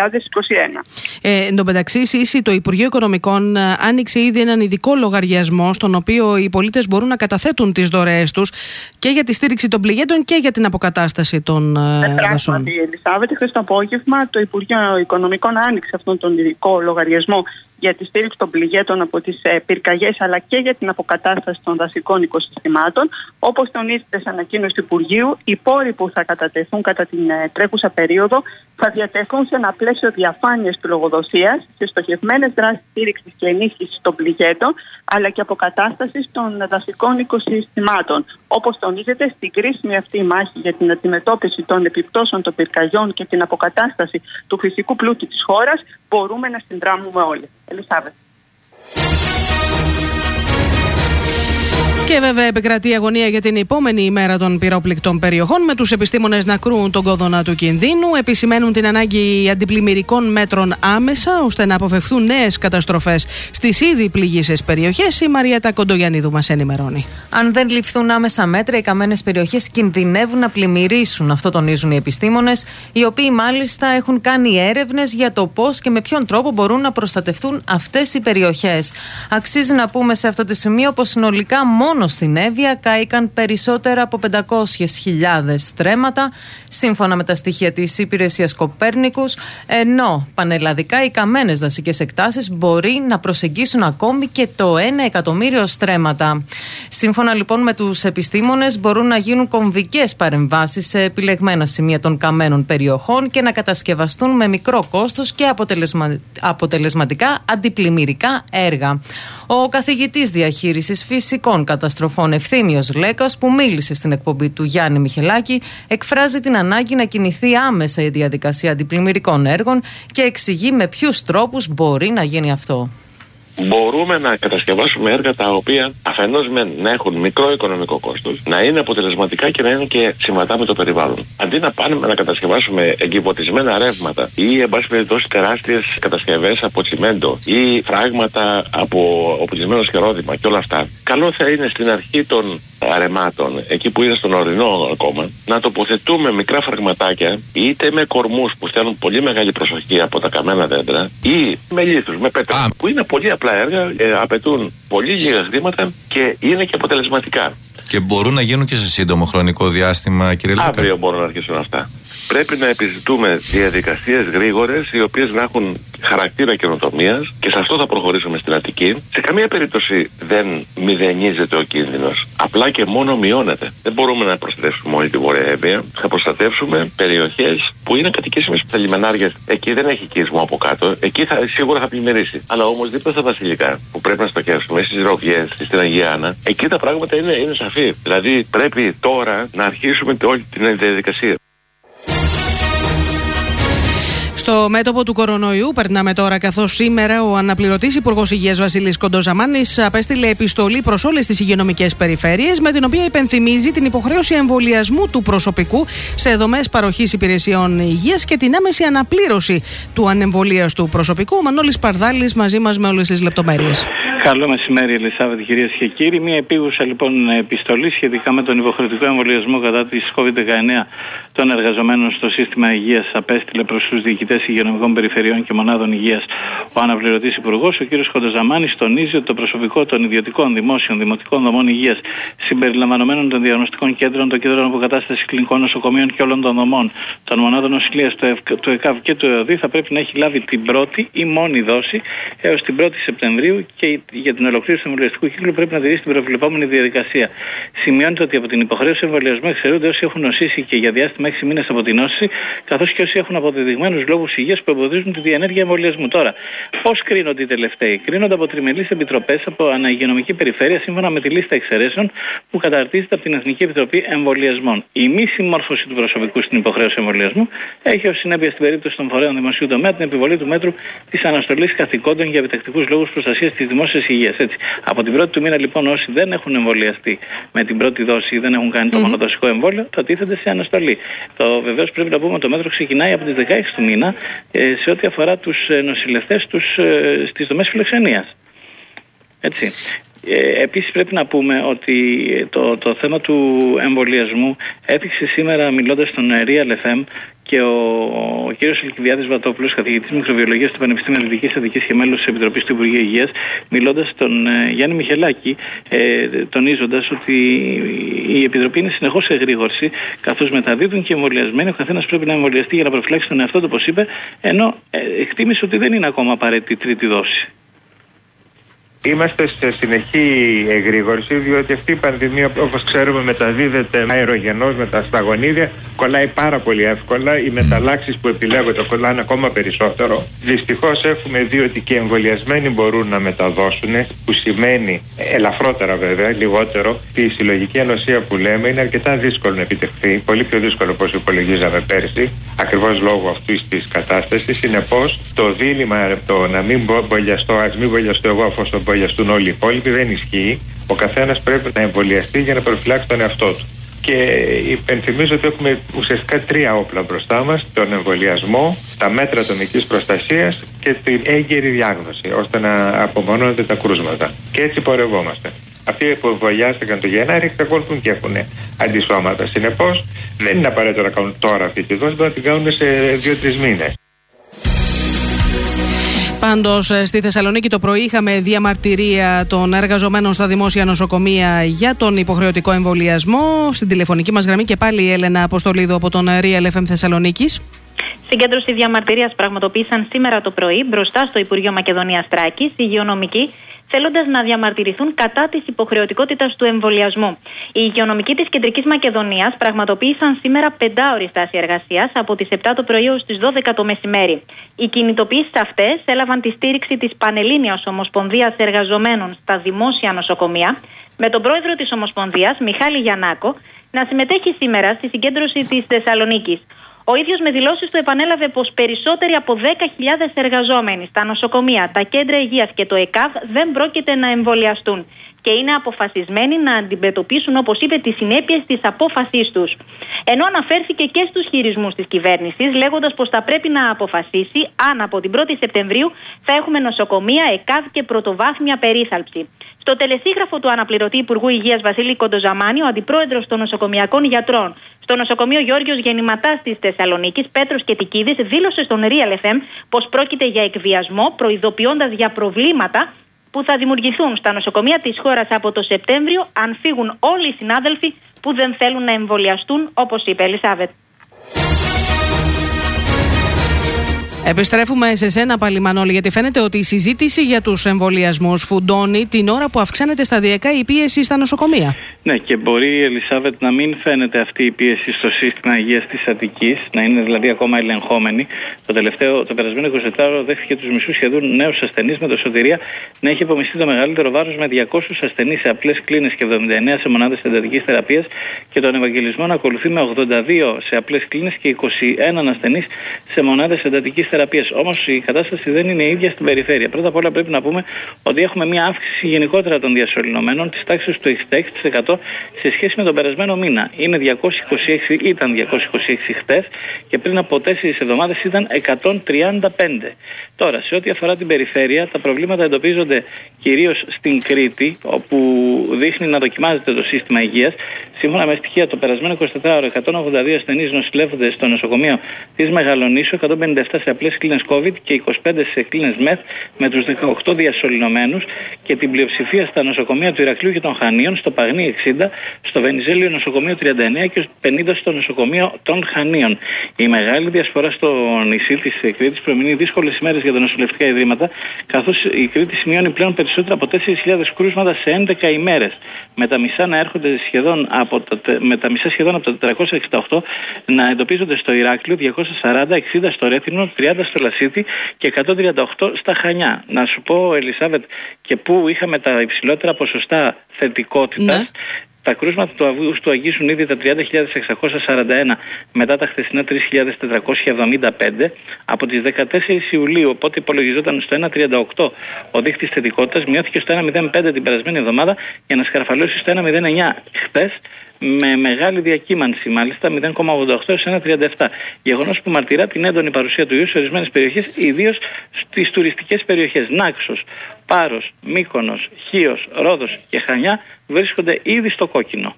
2021. Εν τω μεταξύ, ΣΥΣΥ, το Υπουργείο Οικονομικών άνοιξε ήδη έναν ειδικό λογαριασμό στον οποίο οι πολίτες μπορούν να καταθέτουν τις δωρεές τους και για τη στήριξη των πληγέντων και για την αποκατάσταση των δασών. Πράγματι, Ελισάβετ, χθες το απόγευμα το Υπουργείο Οικονομικών άνοιξε αυτόν τον ειδικό λογαριασμό για τη στήριξη των πληγέντων από τις πυρκαγιές αλλά και για την αποκατάσταση των δασικών οικοσυστημάτων. Όπως τονίζεται σε ανακοίνωση του Υπουργείου, οι πόροι που θα κατατεθούν κατά την τρέχουσα περίοδο θα διατεθούν σε ένα πλαίσιο διαφάνειας και λογοδοσίας, σε στοχευμένες δράσεις στήριξης και ενίσχυσης των πληγέντων αλλά και αποκατάστασης των δασικών οικοσυστημάτων. Όπως τονίζεται, στην κρίσιμη αυτή μάχη για την αντιμετώπιση των επιπτώσεων των πυρκαγιών και την αποκατάσταση του φυσικού πλούτου της χώρας μπορούμε να συνδράμουμε όλοι. Ελισάβετ. Και βέβαια επικρατεί η αγωνία για την επόμενη ημέρα των πυρόπληκτων περιοχών, με τους επιστήμονες να κρούν τον κόδωνα του κινδύνου, επισημαίνουν την ανάγκη αντιπλημμυρικών μέτρων άμεσα, ώστε να αποφευθούν νέες καταστροφές στις ήδη πληγείσες περιοχές. Η Μαριέτα Κοντογιαννίδου μας ενημερώνει. Αν δεν ληφθούν άμεσα μέτρα, οι καμένες περιοχές κινδυνεύουν να πλημμυρίσουν. Αυτό τονίζουν οι επιστήμονες, οι οποίοι μάλιστα έχουν κάνει έρευνες για το πώς και με ποιον τρόπο μπορούν να προστατευτούν αυτές οι περιοχές. Αξίζει να πούμε σε αυτό το σημείο πως συνολικά μόνο στην Εύβοια κάηκαν περισσότερα από 500.000 στρέμματα, σύμφωνα με τα στοιχεία της Υπηρεσίας Κοπέρνικους, ενώ πανελλαδικά οι καμένες δασικές εκτάσεις μπορεί να προσεγγίσουν ακόμη και το 1 εκατομμύριο στρέμματα. Σύμφωνα λοιπόν με τους επιστήμονες, μπορούν να γίνουν κομβικές παρεμβάσεις σε επιλεγμένα σημεία των καμένων περιοχών και να κατασκευαστούν με μικρό κόστος και αποτελεσματικά αντιπλημμυρικά έργα. Ο καθηγητής διαχείρισης φυσικών καταστροφών Ευθύμιος Λέκας, που μίλησε στην εκπομπή του Γιάννη Μιχελάκη, εκφράζει την ανάγκη να κινηθεί άμεσα η διαδικασία αντιπλημμυρικών έργων και εξηγεί με ποιους τρόπους μπορεί να γίνει αυτό. Μπορούμε να κατασκευάσουμε έργα τα οποία αφενός να έχουν μικρό οικονομικό κόστος, να είναι αποτελεσματικά και να είναι και συμβατά με το περιβάλλον. Αντί να πάνε να κατασκευάσουμε εγκυβωτισμένα ρεύματα ή, εν πάση περιπτώσει, τεράστιες κατασκευές από τσιμέντο ή φράγματα από οπλισμένο σχερόδημα και όλα αυτά, καλό θα είναι στην αρχή των αρεμάτων, εκεί που είναι στον ορεινό ακόμα, να τοποθετούμε μικρά φραγματάκια, είτε με κορμούς που στέλνουν πολύ μεγάλη προσοχή από τα καμένα δέντρα, ή με λίθους, με πέτρα, που είναι πολύ απλά έργα, απαιτούν πολύ λίγα χρήματα και είναι και αποτελεσματικά. Και μπορούν να γίνουν και σε σύντομο χρονικό διάστημα, κύριε Λέκα. Αύριο μπορούν να αρχίσουν αυτά. Πρέπει να επιζητούμε διαδικασίες γρήγορες, οι οποίες να έχουν χαρακτήρα καινοτομίας, και σε αυτό θα προχωρήσουμε στην Αττική. Σε καμία περίπτωση δεν μηδενίζεται ο κίνδυνος. Απλά και μόνο μειώνεται. Δεν μπορούμε να προστατεύσουμε όλη τη Βόρεια Εύβοια. Θα προστατεύσουμε περιοχές που είναι κατοικήσιμες, τα λιμενάρια. Εκεί δεν έχει οικισμό από κάτω. Εκεί σίγουρα θα πλημμυρίσει. Αλλά όμως δίπλα στα βασιλικά, που πρέπει να στοχεύσουμε, στις Ροβιές, στην Αγία Άννα, εκεί τα πράγματα είναι σαφή. Δηλαδή πρέπει τώρα να αρχίσουμε όλη την διαδικασία. Στο μέτωπο του κορονοϊού περνάμε τώρα, καθώς σήμερα ο αναπληρωτής Υπουργός Υγείας Βασίλης Κοντοζαμάνης απέστειλε επιστολή προς όλες τις υγειονομικές περιφέρειες, με την οποία υπενθυμίζει την υποχρέωση εμβολιασμού του προσωπικού σε δομές παροχής υπηρεσιών υγείας και την άμεση αναπλήρωση του ανεμβολίαστου προσωπικού. Ο Μανώλης Παρδάλης μαζί μας με όλες τις λεπτομέρειες. Καλό μεσημέρι, Ελισάβετ, κυρίες και κύριοι. Μια επίγουσα λοιπόν επιστολή σχετικά με τον υποχρεωτικό εμβολιασμό κατά της COVID-19 των εργαζομένων στο σύστημα υγείας απέστειλε προς τους διοικητές υγειονομικών περιφερειών και μονάδων υγείας ο αναπληρωτής Υπουργός, ο κ. Κοντοζαμάνης, τονίζει ότι το προσωπικό των ιδιωτικών, δημόσιων, δημοτικών δομών υγείας, συμπεριλαμβανομένων των διαγνωστικών κέντρων, των κέντρων αποκατάστασης κλινικών νοσοκομείων και όλων των δομών, των μονάδων νοσηλείας του ΕΚΑΒ και του ΕΟΔΗ, θα πρέπει να έχει λάβει την πρώτη ή μόνη δόση έως την 1η Σεπτεμβρίου και για την ολοκλήρωση του εμβολιαστικού κύκλου πρέπει να τηρήσει την προβλεπόμενη διαδικασία. Σημειώνεται ότι από την υποχρέωση εμβολιασμού εξαιρούνται όσοι έχουν νοσήσει και για διάστημα 6 μήνες από την νόσηση, καθώς και όσοι έχουν αποδεδειγμένους λόγους υγείας που εμποδίζουν τη διενέργεια εμβολιασμού. Τώρα, πώς κρίνονται οι τελευταίοι? Κρίνονται από τριμελείς επιτροπές από αναυγειονομική περιφέρεια, σύμφωνα με τη λίστα εξαιρέσεων που καταρτίζεται από την Εθνική Επιτροπή Εμβολιασμών. Η μη συμμόρφωση του προσωπικού στην υποχρέωση εμβολιασμού έχει ως συνέπεια στην περίπτωση των φορέων δημοσίου τομέα την επιβολή του μέτρου της αναστολής καθηκόντων για επιτακτικούς λόγους προστασίας της δημόσιας υγείας. Έτσι. Από την 1η του μήνα, λοιπόν, όσοι δεν έχουν εμβολιαστεί με την πρώτη δόση ή δεν έχουν κάνει το μονοδοσικό εμβόλιο, θα τίθενται σε αναστολή. Βεβαίως πρέπει να πούμε ότι το μέτρο ξεκινάει από τις 16 του μήνα σε ό,τι αφορά τους νοσηλευτές στις δομές φιλοξενίας. Έτσι. Επίσης πρέπει να πούμε ότι το θέμα του εμβολιασμού έθιξε σήμερα, μιλώντας στον Real FM, και ο κ. Ελκυβιάδης Βατόπουλος, καθηγητής μικροβιολογίας του Πανεπιστήμιου Δυτικής Αττικής και μέλος της Επιτροπής του Υπουργείου Υγείας, μιλώντας στον Γιάννη Μιχελάκη, τονίζοντας ότι η Επιτροπή είναι συνεχώς σε εγρήγορση, καθώς μεταδίδουν και εμβολιασμένοι. Ο καθένας πρέπει να εμβολιαστεί για να προφυλάξει τον εαυτό του, όπως είπε, ενώ εκτίμησε ότι δεν είναι ακόμα απαραίτητη η τρίτη δόση. Είμαστε σε συνεχή εγρήγορση, διότι αυτή η πανδημία, όπως ξέρουμε, μεταδίδεται αερογενώς στα γονίδια, κολλάει πάρα πολύ εύκολα. Οι μεταλλάξεις που επιλέγονται κολλάνε ακόμα περισσότερο. Δυστυχώς έχουμε δει ότι και οι εμβολιασμένοι μπορούν να μεταδώσουν, που σημαίνει ελαφρότερα βέβαια, λιγότερο. Η συλλογική ανοσία που λέμε είναι αρκετά δύσκολο να επιτευχθεί, πολύ πιο δύσκολο από όσο υπολογίζαμε πέρσι, ακριβώς λόγω αυτής της κατάστασης. Συνεπώς, το δίλημμα το να μην μπολιαστώ, ας μην μπολιαστώ εγώ αφού εμβολιαστούν όλοι οι υπόλοιποι, δεν ισχύει. Ο καθένας πρέπει να εμβολιαστεί για να προφυλάξει τον εαυτό του. Και υπενθυμίζω ότι έχουμε ουσιαστικά 3 όπλα μπροστά μας: τον εμβολιασμό, τα μέτρα ατομικής προστασίας και την έγκαιρη διάγνωση, ώστε να απομονώνονται τα κρούσματα. Και έτσι πορευόμαστε. Αυτοί που εμβολιάστηκαν το Γενάρη εξακολουθούν και έχουν αντισώματα. Συνεπώς, δεν είναι απαραίτητο να κάνουν τώρα αυτή τη δόση, μπορεί να την κάνουν σε 2-3 μήνες. Πάντως, στη Θεσσαλονίκη το πρωί είχαμε διαμαρτυρία των εργαζομένων στα δημόσια νοσοκομεία για τον υποχρεωτικό εμβολιασμό. Στην τηλεφωνική μας γραμμή και πάλι η Έλενα Αποστολίδου από τον Real FM Θεσσαλονίκης. Συγκέντρωση διαμαρτυρίας πραγματοποίησαν σήμερα το πρωί μπροστά στο Υπουργείο Μακεδονίας Θράκης οι υγειονομικοί, θέλοντας να διαμαρτυρηθούν κατά της υποχρεωτικότητας του εμβολιασμού. Οι υγειονομικοί της Κεντρικής Μακεδονίας πραγματοποίησαν σήμερα 5ωρη στάση εργασίας από τις 7 το πρωί ως τις 12 το μεσημέρι. Οι κινητοποιήσεις αυτές έλαβαν τη στήριξη της Πανελλήνιας Ομοσπονδίας Εργαζομένων στα Δημόσια Νοσοκομεία, με τον πρόεδρο της Ομοσπονδίας, Μιχάλη Γιαννάκο, να συμμετέχει σήμερα στη συγκέντρωση της Θεσσαλονίκης. Ο ίδιος με δηλώσεις του επανέλαβε πως περισσότεροι από 10.000 εργαζόμενοι στα νοσοκομεία, τα κέντρα υγείας και το ΕΚΑΒ δεν πρόκειται να εμβολιαστούν και είναι αποφασισμένοι να αντιμετωπίσουν, όπως είπε, τις συνέπειες της απόφασής τους. Ενώ αναφέρθηκε και στους χειρισμούς της κυβέρνησης, λέγοντας πως θα πρέπει να αποφασίσει αν από την 1η Σεπτεμβρίου θα έχουμε νοσοκομεία, ΕΚΑΒ και πρωτοβάθμια περίθαλψη. Στο τελεσίγραφο του αναπληρωτή Υπουργού Υγείας Βασίλη Κοντοζαμάνη, ο αντιπρόεδρος των νοσοκομειακών γιατρών στο νοσοκομείο Γιώργος Γεννηματάς της Θεσσαλονίκης, Πέτρος Κετικίδης, δήλωσε στον Real FM πως πρόκειται για εκβιασμό, προειδοποιώντας για προβλήματα που θα δημιουργηθούν στα νοσοκομεία της χώρας από το Σεπτέμβριο αν φύγουν όλοι οι συνάδελφοι που δεν θέλουν να εμβολιαστούν, όπως είπε. Ελισάβετ. Επιστρέφουμε σε σένα πάλι, Μανώλη, γιατί φαίνεται ότι η συζήτηση για τους εμβολιασμούς φουντώνει την ώρα που αυξάνεται σταδιακά η πίεση στα νοσοκομεία. Ναι, και μπορεί, Ελισάβετ, να μην φαίνεται αυτή η πίεση στο σύστημα υγείας της Αττικής, να είναι δηλαδή ακόμα ελεγχόμενη. Το περασμένο 24ωρο δέχτηκε τους μισούς σχεδόν νέους ασθενείς, με το Σωτηρία να έχει υπομειστεί το μεγαλύτερο βάρος με 200 ασθενείς σε απλές κλίνες και 79 σε μονάδες εντατικής θεραπείας, και τον Ευαγγελισμό να ακολουθεί με 82 σε απλές κλίνες και 21 ασθενείς σε μονάδες εντατικής θεραπείας. θεραπείας. Όμως η κατάσταση δεν είναι ίδια στην περιφέρεια. Πρώτα απ' όλα πρέπει να πούμε ότι έχουμε μια αύξηση γενικότερα των διασωληνωμένων της τάξης του 66% σε σχέση με τον περασμένο μήνα. Ήταν 226 χτες και πριν από 4 εβδομάδες ήταν 135. Τώρα, σε ό,τι αφορά την περιφέρεια, τα προβλήματα εντοπίζονται κυρίως στην Κρήτη, όπου δείχνει να δοκιμάζεται το σύστημα υγείας. Σύμφωνα με στοιχεία, το περασμένο 24ωρο, 182 ασθενείς νοσηλεύονται στο νοσοκομείο της Μεγαλονήσου, 157 σε απλές κλίνες COVID και 25 σε κλίνες ΜΕΘ, με τους 18 διασωληνωμένους, και την πλειοψηφία στα νοσοκομεία του Ηρακλείου και των Χανίων, στο Παγνί 60, στο Βενιζέλιο νοσοκομείο 39 και 50 στο νοσοκομείο των Χανίων. Η μεγάλη διασπορά στο νησί της Κρήτης προμηνεί δύσκολες ημέρες για τα νοσηλευτικά ιδρύματα, καθώς η Κρήτη σημειώνει πλέον περισσότερα από 4.000 κρούσματα σε 11 ημέρες, με τα μισά να έρχονται σχεδόν από τα 468 να εντοπίζονται στο Ηράκλειο, 240, 60 στο Ρέθυμνο, 30 στο Λασίτη και 138 στα Χανιά. Να σου πω, Ελισάβετ, και πού είχαμε τα υψηλότερα ποσοστά θετικότητας. Ναι. Τα κρούσματα του Αυγούστου αγγίζουν ήδη τα 30.641, μετά τα χθεσινά 3.475. Από τις 14 Ιουλίου, οπότε υπολογιζόταν στο 1,38 ο δείκτης θετικότητας, μειώθηκε στο 1,05 την περασμένη εβδομάδα για να σκαρφαλώσει στο 1,09 χθες, με μεγάλη διακύμανση, μάλιστα 0,88 σε 1,37. Γεγονός που μαρτυρά την έντονη παρουσία του ιού σε ορισμένες περιοχές, ιδίως στις τουριστικές περιοχές. Νάξος, Πάρος, Μύκονος, Χίος, Ρόδος και Χανιά βρίσκονται ήδη στο κόκκινο.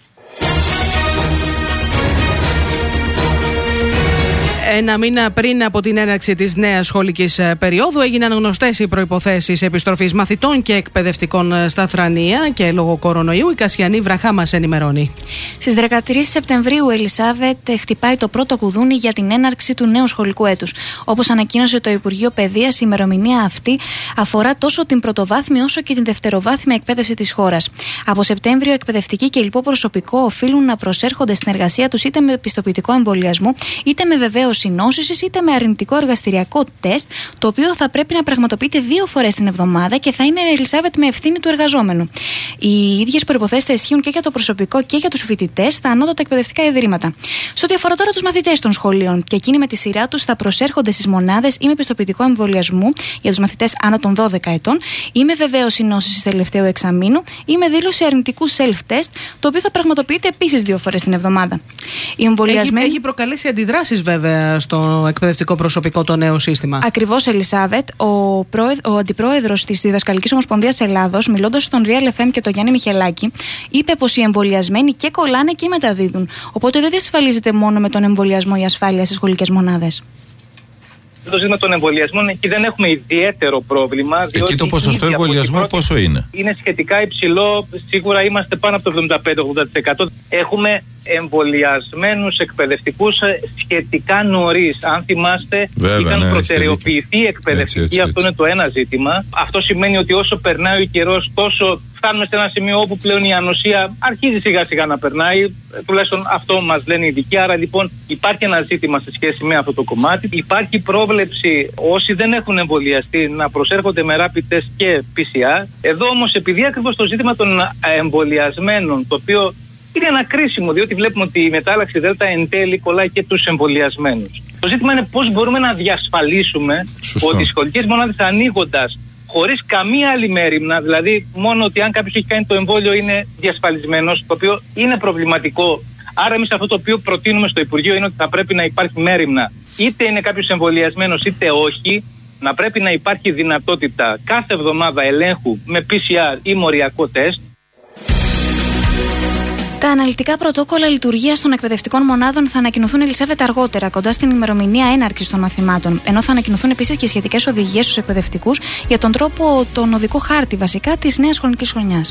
Ένα μήνα πριν από την έναρξη της νέας σχολικής περίοδου έγιναν γνωστές οι προϋποθέσεις επιστροφής μαθητών και εκπαιδευτικών στα Θρανία και λόγω κορονοϊού η Κασιανή Βραχά μας ενημερώνει. Στις 13 Σεπτεμβρίου, Ελισάβετ, χτυπάει το πρώτο κουδούνι για την έναρξη του νέου σχολικού έτους. Όπως ανακοίνωσε το Υπουργείο Παιδείας, η ημερομηνία αυτή αφορά τόσο την πρωτοβάθμια όσο και την δευτεροβάθμια εκπαίδευση της χώρας. Από Σεπτέμβριο, εκπαιδευτικοί και λοιπό προσωπικό οφείλουν να προσέρχονται στην εργασία τους είτε με πιστοποιητικό εμβολιασμού, είτε με βεβαίωση νόσησης, είτε με αρνητικό εργαστηριακό τεστ, το οποίο θα πρέπει να πραγματοποιείται 2 φορές την εβδομάδα και θα είναι, Ελισάβετ, με ευθύνη του εργαζόμενου. Οι ίδιες προϋποθέσεις θα ισχύουν και για το προσωπικό και για τους φοιτητές στα ανώτατα εκπαιδευτικά ιδρύματα. Σε ό,τι αφορά τώρα τους μαθητές των σχολείων, και εκείνοι με τη σειρά τους θα προσέρχονται στις μονάδες ή με πιστοποιητικό εμβολιασμού για τους μαθητές άνω των 12 ετών, ή με βεβαίωση νόσησης τελευταίου εξαμήνου, ή με δήλωση αρνητικού self-test, το οποίο θα πραγματοποιείται επίσης 2 φορές την εβδομάδα. Έχει προκαλέσει αντιδράσεις, βέβαια, στο εκπαιδευτικό προσωπικό το νέο σύστημα. Ακριβώς, Ελισάβετ. Ο αντιπρόεδρος της Διδασκαλικής Ομοσπονδίας Ελλάδος, μιλώντας στον Real FM και τον Γιάννη Μιχελάκη, είπε πως οι εμβολιασμένοι και κολλάνε και μεταδίδουν. Οπότε δεν διασφαλίζεται μόνο με τον εμβολιασμό η ασφάλεια στις σχολικές μονάδες. Το ζήτημα των εμβολιασμών, εκεί δεν έχουμε ιδιαίτερο πρόβλημα. Εκεί το ποσοστό εμβολιασμού πόσο είναι? Είναι σχετικά υψηλό, σίγουρα είμαστε πάνω από το 75-80%. Έχουμε εμβολιασμένους εκπαιδευτικούς σχετικά νωρίς. Αν θυμάστε, είχαν προτεραιοποιηθεί εκπαιδευτικοί, έτσι. Αυτό είναι το ένα ζήτημα. Αυτό σημαίνει ότι όσο περνάει ο καιρός, τόσο φτάνουμε σε ένα σημείο όπου πλέον η ανοσία αρχίζει σιγά σιγά να περνάει. Τουλάχιστον αυτό μας λένε οι ειδικοί. Άρα λοιπόν υπάρχει ένα ζήτημα σε σχέση με αυτό το κομμάτι. Υπάρχει πρόβλεψη όσοι δεν έχουν εμβολιαστεί να προσέρχονται με rapid test και PCR. Εδώ όμως, επειδή ακριβώς το ζήτημα των εμβολιασμένων, το οποίο είναι ένα κρίσιμο, διότι βλέπουμε ότι η μετάλλαξη Δέλτα εν τέλει κολλάει και τους εμβολιασμένους. Το ζήτημα είναι πώς μπορούμε να διασφαλίσουμε ότι οι σχολικές μονάδες ανοίγοντας χωρίς καμία άλλη μέριμνα, δηλαδή μόνο ότι αν κάποιος έχει κάνει το εμβόλιο είναι διασφαλισμένος, το οποίο είναι προβληματικό. Άρα εμείς αυτό το οποίο προτείνουμε στο Υπουργείο είναι ότι θα πρέπει να υπάρχει μέριμνα, είτε είναι κάποιος εμβολιασμένος είτε όχι, να πρέπει να υπάρχει δυνατότητα κάθε εβδομάδα ελέγχου με PCR ή μοριακό τεστ. Τα αναλυτικά πρωτόκολλα λειτουργίας των εκπαιδευτικών μονάδων θα ανακοινωθούν, Ελισάβετ, αργότερα, κοντά στην ημερομηνία έναρξης των μαθημάτων. Ενώ θα ανακοινωθούν επίσης και σχετικές οδηγίες στους εκπαιδευτικούς για τον τρόπο, τον οδικό χάρτη βασικά της νέας χρονικής χρονιάς.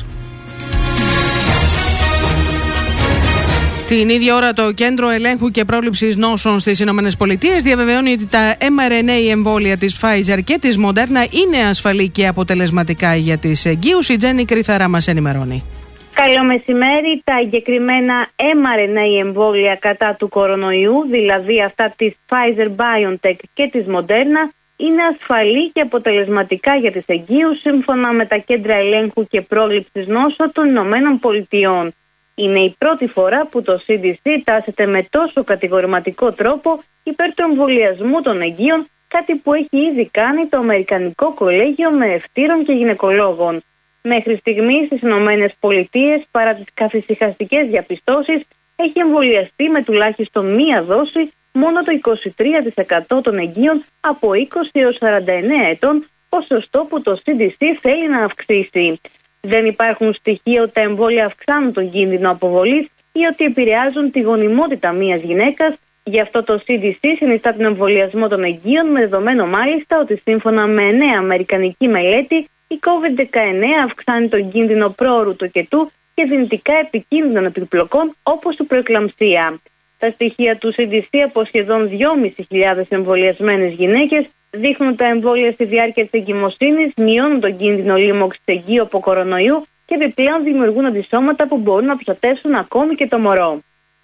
Την ίδια ώρα, το Κέντρο Ελέγχου και Πρόληψης Νόσων στις ΗΠΑ διαβεβαιώνει ότι τα mRNA εμβόλια της Pfizer και της Moderna είναι ασφαλή και αποτελεσματικά για τις εγγύους. Η Τζέννη Κρυθαρά μας ενημερώνει. Καλό μεσημέρι. Τα εγκεκριμένα mRNA εμβόλια κατά του κορονοϊού, δηλαδή αυτά της Pfizer-BioNTech και της Moderna, είναι ασφαλή και αποτελεσματικά για τις εγγύους, σύμφωνα με τα Κέντρα Ελέγχου και Πρόληψης Νόσων των Ηνωμένων Πολιτειών. Είναι η πρώτη φορά που το CDC τάσεται με τόσο κατηγορηματικό τρόπο υπέρ του εμβολιασμού των εγγύων κάτι που έχει ήδη κάνει το Αμερικανικό Κολέγιο Μερευτήρων και Γυναικολόγων. Μέχρι στιγμής στις ΗΠΑ, παρά τις καθησυχαστικές διαπιστώσεις, έχει εμβολιαστεί με τουλάχιστον μία δόση μόνο το 23% των εγγύων από 20 έως 49 ετών, ποσοστό που το CDC θέλει να αυξήσει. Δεν υπάρχουν στοιχεία ότι τα εμβόλια αυξάνουν τον κίνδυνο αποβολής ή ότι επηρεάζουν τη γονιμότητα μιας γυναίκας. Γι' αυτό το CDC συνιστά τον εμβολιασμό των εγγύων, με δεδομένο μάλιστα ότι σύμφωνα με νέα αμερικανική μελέτη, η COVID-19 αυξάνει τον κίνδυνο πρόωρου τοκετού και δυνητικά επικίνδυνων επιπλοκών όπως η προεκλαμψία. Τα στοιχεία του CDC από σχεδόν 2.500 εμβολιασμένες γυναίκες δείχνουν ότι τα εμβόλια στη διάρκεια της εγκυμοσύνης μειώνουν τον κίνδυνο λίμωξης εγγύου από κορονοϊού και επιπλέον δημιουργούν αντισώματα που μπορούν να προστατεύσουν ακόμη και το μωρό.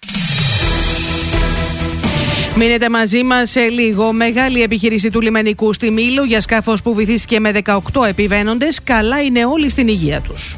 Μείνετε μαζί μας σε λίγο. Μεγάλη επιχείρηση του λιμενικού στη Μήλο για σκάφος που βυθίστηκε με 18 επιβαίνοντες. Καλά είναι όλοι στην υγεία τους.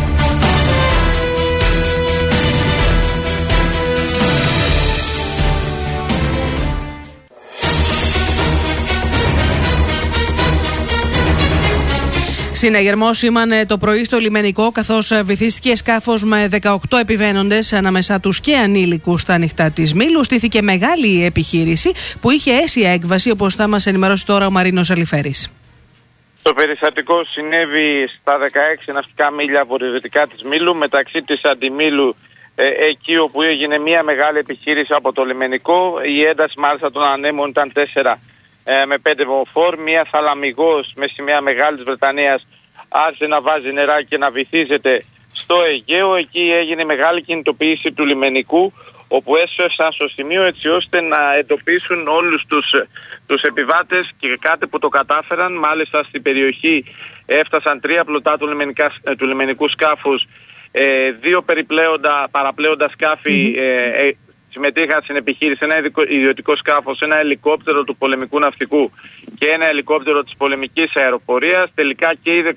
Συναγερμός σήμανε το πρωί στο λιμενικό, καθώς βυθίστηκε σκάφος με 18 επιβαίνοντες, ανάμεσά τους και ανήλικους, στα ανοιχτά της Μήλου. Στήθηκε μεγάλη επιχείρηση που είχε αίσια έκβαση, όπως θα μας ενημερώσει τώρα ο Μαρίνος Αλιφέρης. Το περιστατικό συνέβη στα 16 ναυτικά μίλια βορειοδυτικά της Μήλου, μεταξύ της Αντιμήλου, εκεί όπου έγινε μια μεγάλη επιχείρηση από το λιμενικό. Η ένταση μάλιστα των ανέμων ήταν 4 με 5 μποφόρ. Μια θαλαμιγός με σημαία Μεγάλης Βρετανίας άρχισε να βάζει νερά και να βυθίζεται στο Αιγαίο. Εκεί έγινε μεγάλη κινητοποίηση του λιμενικού, όπου έσωσαν στο σημείο έτσι ώστε να εντοπίσουν όλους τους επιβάτες, και κάτι που το κατάφεραν. Μάλιστα στην περιοχή έφτασαν 3 πλωτά του λιμενικού σκάφους, 2 παραπλέοντα σκάφη συμμετείχαν στην επιχείρηση, ένα ιδιωτικό σκάφος, ένα ελικόπτερο του πολεμικού ναυτικού και ένα ελικόπτερο της πολεμικής αεροπορίας. Τελικά και οι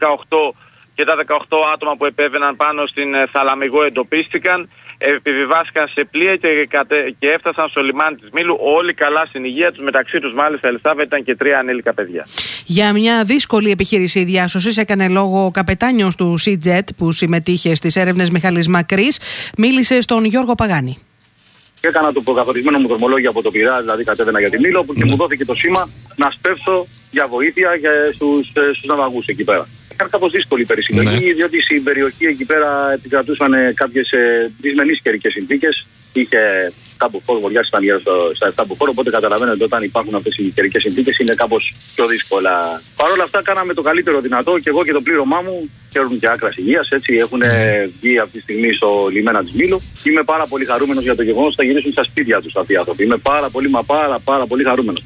18 άτομα που επέβαιναν πάνω στην θαλαμιγό εντοπίστηκαν, επιβιβάστηκαν σε πλοία και έφτασαν στο λιμάνι της Μήλου, όλοι καλά στην υγεία τους. Μεταξύ τους μάλιστα, Ελισάβετ, ήταν και 3 ανήλικα παιδιά. Για μια δύσκολη επιχείρηση διάσωσης έκανε λόγο ο καπετάνιος του SeaJet που συμμετείχε στις έρευνες Μιχάλης Μακρύς. Μίλησε στον Γιώργο Παγάνη. Έκανα το προκαθορισμένο μου δρομολόγιο από το Πειραιά, δηλαδή κατέβαινα για τη Μήλο, και μου δόθηκε το σήμα να σπεύσω για βοήθεια στους ναυαγούς εκεί πέρα. Ήταν κάπως δύσκολη η περισυλλογή, διότι στην περιοχή εκεί πέρα επικρατούσαν κάποιες δυσμενείς καιρικές συνθήκες. Είχε τάμπουφορ, βορειάς ήταν γύρω στα τάμπουφορ, οπότε καταλαβαίνετε ότι όταν υπάρχουν αυτές οι καιρικές συνθήκες είναι κάπως πιο δύσκολα. Παρ' όλα αυτά, κάναμε το καλύτερο δυνατό, και εγώ και το πλήρωμά μου χαίρουν και άκρας υγείας. Έτσι, έχουν βγει αυτή τη στιγμή στο λιμένα της Μήλου. Είμαι πάρα πολύ χαρούμενος για το γεγονός ότι θα γυρίσουν στα σπίτια τους αυτοί οι άνθρωποι. Είμαι πάρα πολύ χαρούμενος.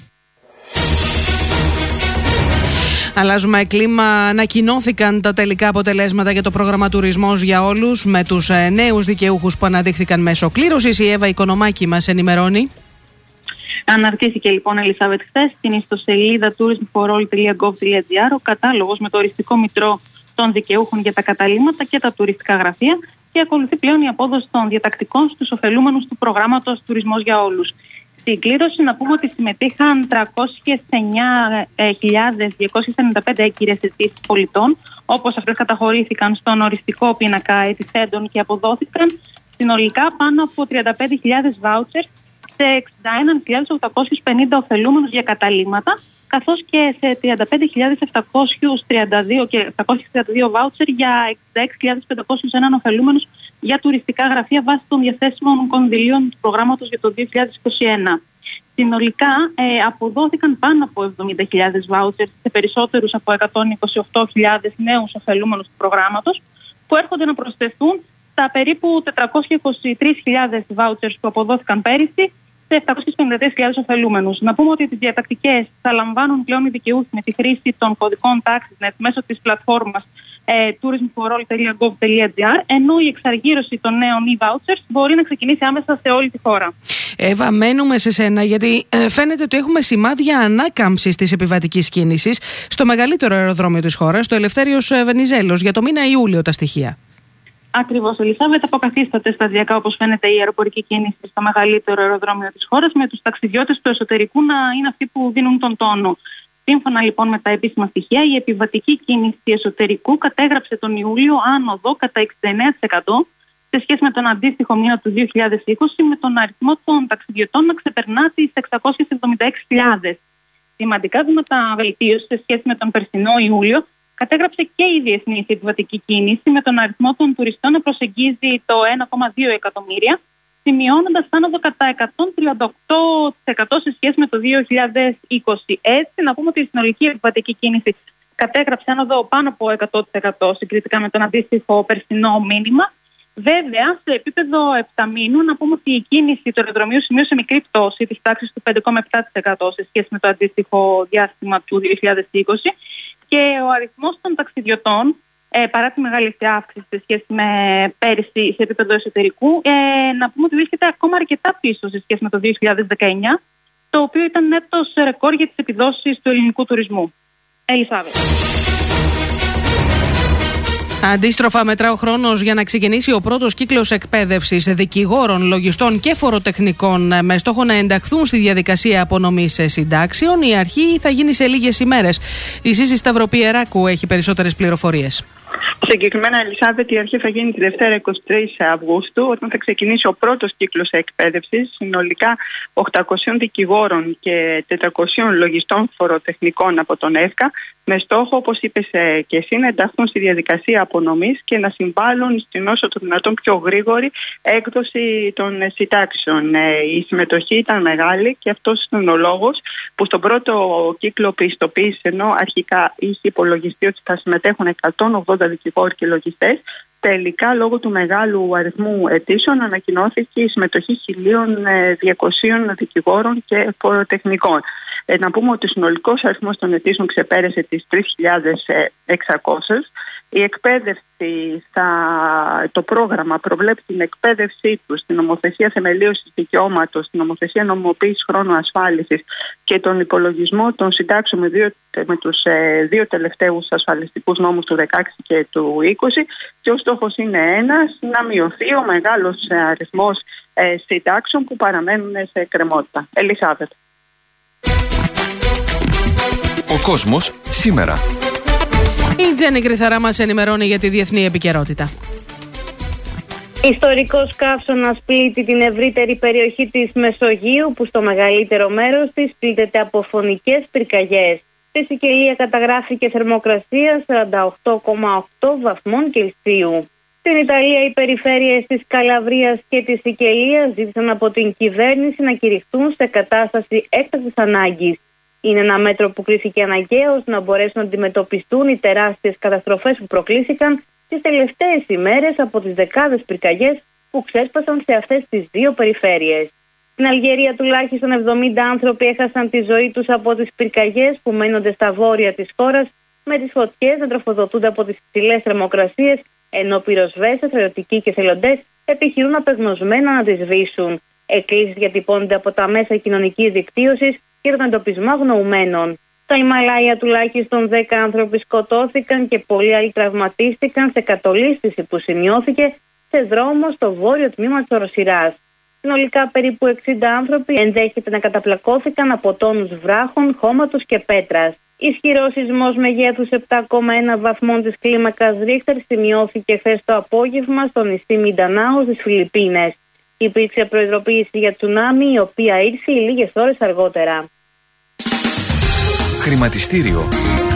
Αλλάζουμε κλίμα. Ανακοινώθηκαν τα τελικά αποτελέσματα για το πρόγραμμα Τουρισμός για Όλους, με τους νέους δικαιούχους που αναδείχθηκαν μέσω κλήρωσης. Η Εύα Οικονομάκη μας ενημερώνει. Αναρτήθηκε λοιπόν, Ελισάβετ, χθες στην ιστοσελίδα tourismforall.gov.gr ο κατάλογος με το οριστικό μητρό των δικαιούχων για τα καταλύματα και τα τουριστικά γραφεία, και ακολουθεί πλέον η απόδοση των διατακτικών στους ωφελούμενους του προγράμματος Τουρισμός για Όλους. Στην κλήρωση να πούμε ότι συμμετείχαν 309.295 έγκυρες αιτήσεις πολιτών, όπως αυτές καταχωρήθηκαν στον οριστικό πίνακα αιτηθέντων και αποδόθηκαν συνολικά πάνω από 35.000 βάουτσερ σε 61.850 ωφελούμενους για καταλύματα, καθώς και σε 35.732 και 732 βάουτσερ για 66.501 ωφελούμενους για τουριστικά γραφεία βάσει των διαθέσιμων κονδυλίων του προγράμματος για το 2021. Συνολικά αποδόθηκαν πάνω από 70.000 βάουτσερ σε περισσότερους από 128.000 νέους ωφελούμενους του προγράμματος, που έρχονται να προσθεθούν στα περίπου 423.000 βάουτσερ που αποδόθηκαν πέρυσι σε 753.000 ωφελούμενους. Να πούμε ότι τις διατακτικές θα λαμβάνουν πλέον οι δικαιούχοι με τη χρήση των κωδικών TaxNet μέσω της πλατφόρμας tourismforall.gov.gr, ενώ η εξαργύρωση των νέων e-vouchers μπορεί να ξεκινήσει άμεσα σε όλη τη χώρα. Εύα, μένουμε σε σένα, γιατί φαίνεται ότι έχουμε σημάδια ανάκαμψης της επιβατικής κίνησης στο μεγαλύτερο αεροδρόμιο της χώρας, το Ελευθέριος Βενιζέλος, για το μήνα Ιούλιο τα στοιχεία. Ακριβώς, Ελισάβετ, αποκαθίσταται σταδιακά, όπως φαίνεται, η αεροπορική κίνηση στο μεγαλύτερο αεροδρόμιο της χώρας, με τους ταξιδιώτες του εσωτερικού να είναι αυτοί που δίνουν τον τόνο. Σύμφωνα λοιπόν με τα επίσημα στοιχεία, η επιβατική κίνηση εσωτερικού κατέγραψε τον Ιούλιο άνοδο κατά 69% σε σχέση με τον αντίστοιχο μήνα του 2020, με τον αριθμό των ταξιδιωτών να ξεπερνά τις 676.000. Σημαντικά βήματα βελτίωση σε σχέση με τον περσινό Ιούλιο κατέγραψε και η διεθνής επιβατική κίνηση, με τον αριθμό των τουριστών να προσεγγίζει το 1,2 εκατομμύρια, σημειώνοντας άνοδο κατά 138% σε σχέση με το 2020. Έτσι, να πούμε ότι η συνολική επιβατική κίνηση κατέγραψε άνοδο πάνω από 100% συγκριτικά με τον αντίστοιχο περσινό μήνυμα. Βέβαια, σε επίπεδο επταμήνου, να πούμε ότι η κίνηση του αεροδρομίου σημείωσε μικρή πτώση της τάξης του 5,7% σε σχέση με το αντίστοιχο διάστημα του 2020, και ο αριθμός των ταξιδιωτών, παρά τη μεγάλη αύξηση σε σχέση με πέρυσι σε επίπεδο εσωτερικού, να πούμε ότι βρίσκεται ακόμα αρκετά πίσω σε σχέση με το 2019, το οποίο ήταν έτος ρεκόρ για τις επιδόσεις του ελληνικού τουρισμού. Ελισάβετ. Αντίστροφα, μετρά ο χρόνος για να ξεκινήσει ο πρώτος κύκλος εκπαίδευσης δικηγόρων, λογιστών και φοροτεχνικών με στόχο να ενταχθούν στη διαδικασία απονομής συντάξεων. Η αρχή θα γίνει σε λίγες ημέρες. Η Ζήση Σταυροπιεράκου έχει περισσότερες πληροφορίες. Συγκεκριμένα, Ελισάβετ, η αρχή θα γίνει τη Δευτέρα 23 Αυγούστου, όταν θα ξεκινήσει ο πρώτος κύκλος εκπαίδευσης. Συνολικά 800 δικηγόρων και 400 λογιστών φοροτεχνικών από τον ΕΦΚΑ, με στόχο, όπως είπες και εσύ, να ενταχθούν στη διαδικασία απονομής και να συμβάλλουν στην όσο το δυνατόν πιο γρήγορη έκδοση των συντάξεων. Η συμμετοχή ήταν μεγάλη και αυτός ήταν ο λόγος που στον πρώτο κύκλο πιστοποίησης, ενώ αρχικά είχε υπολογιστεί ότι θα συμμετέχουν 180 δικηγόροι και λογιστές, τελικά λόγω του μεγάλου αριθμού αιτήσεων ανακοινώθηκε η συμμετοχή 1.200 δικηγόρων και φοροτεχνικών. Να πούμε ότι ο συνολικός αριθμός των αιτήσεων ξεπέρασε τις 3.600. Η εκπαίδευση, το πρόγραμμα προβλέπει την εκπαίδευσή του στην νομοθεσία θεμελίωσης δικαιώματος, στην νομοθεσία νομιμοποίησης χρόνου ασφάλισης και τον υπολογισμό των συντάξεων με τους δύο τελευταίους ασφαλιστικούς νόμους του 2016 και του 2020, και ο στόχος είναι ένας, να μειωθεί ο μεγάλος αριθμός συντάξεων που παραμένουν σε εκκρεμότητα. Ελισάβετ. Ο κόσμος σήμερα. Η Τζέννη Κρυθαρά μας ενημερώνει για τη διεθνή επικαιρότητα. Ιστορικός καύσωνας πλήττει την ευρύτερη περιοχή της Μεσογείου, που στο μεγαλύτερο μέρος της πλήττεται από φωνικές πυρκαγιές. Στη Σικελία καταγράφηκε θερμοκρασία 48,8 βαθμών Κελσίου. Στην Ιταλία, οι περιφέρειες της Καλαβρίας και της Σικελίας ζήτησαν από την κυβέρνηση να κηρυχθούν σε κατάσταση έκτακτης ανάγκης. Είναι ένα μέτρο που κρίθηκε αναγκαίο να μπορέσουν να αντιμετωπιστούν οι τεράστιες καταστροφές που προκλήθηκαν τις τελευταίες ημέρες από τις δεκάδες πυρκαγιές που ξέσπασαν σε αυτές τις δύο περιφέρειες. Στην Αλγερία, τουλάχιστον 70 άνθρωποι έχασαν τη ζωή τους από τις πυρκαγιές που μένονται στα βόρεια της χώρας, με τις φωτιές να τροφοδοτούνται από τις υψηλές θερμοκρασίες, ενώ πυροσβέστες, στρατιωτικοί και εθελοντές επιχειρούν απεγνωσμένα να τις σβήσουν. Εκκλήσεις διατυπώνονται από τα μέσα κοινωνικής δικτύωσης για τον εντοπισμό αγνοουμένων. Στα Ιμαλάια, τουλάχιστον 10 άνθρωποι σκοτώθηκαν και πολλοί άλλοι τραυματίστηκαν σε κατολίσθηση που σημειώθηκε σε δρόμο στο βόρειο τμήμα της Οροσειράς. Συνολικά περίπου 60 άνθρωποι ενδέχεται να καταπλακώθηκαν από τόνους βράχων, χώματος και πέτρας. Ισχυρός σεισμός μεγέθους 7,1 βαθμών της κλίμακας Ρίχτερ σημειώθηκε χθες το απόγευμα στο νησί Μιντανάου στις Φιλιππίνες. Υπήρξε προειδοποίηση για τσουνάμι, η οποία ήρθε λίγες ώρες αργότερα. Χρηματιστήριο.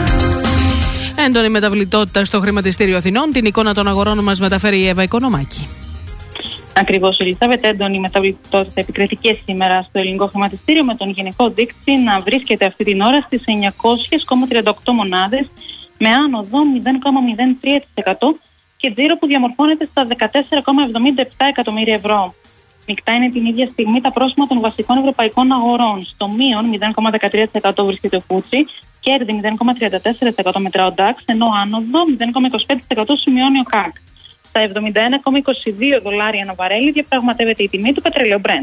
Έντονη μεταβλητότητα στο χρηματιστήριο Αθηνών. Την εικόνα των αγορών μας μεταφέρει η Εύα Οικονομάκη. Ακριβώς, Ελισάβετ, έντονη μεταβλητότητα επικρατεί και σήμερα στο ελληνικό χρηματιστήριο, με τον γενικό δείκτη να βρίσκεται αυτή την ώρα στις 900,38 μονάδες, με άνοδο 0,03% και τζίρο που διαμορφώνεται στα 14,77 εκατομμύρια ευρώ. Μεικτά είναι την ίδια στιγμή τα πρόσημα των βασικών ευρωπαϊκών αγορών. Στο μείον 0,13% βρίσκεται ο Φούτσι, κέρδη 0,34% μετρά ο DAX, ενώ άνοδο 0,25% σημειώνει ο ΚΑΚ. Στα 71,22 δολάρια ανά βαρέλι διαπραγματεύεται η τιμή του πετρελαίου Brent.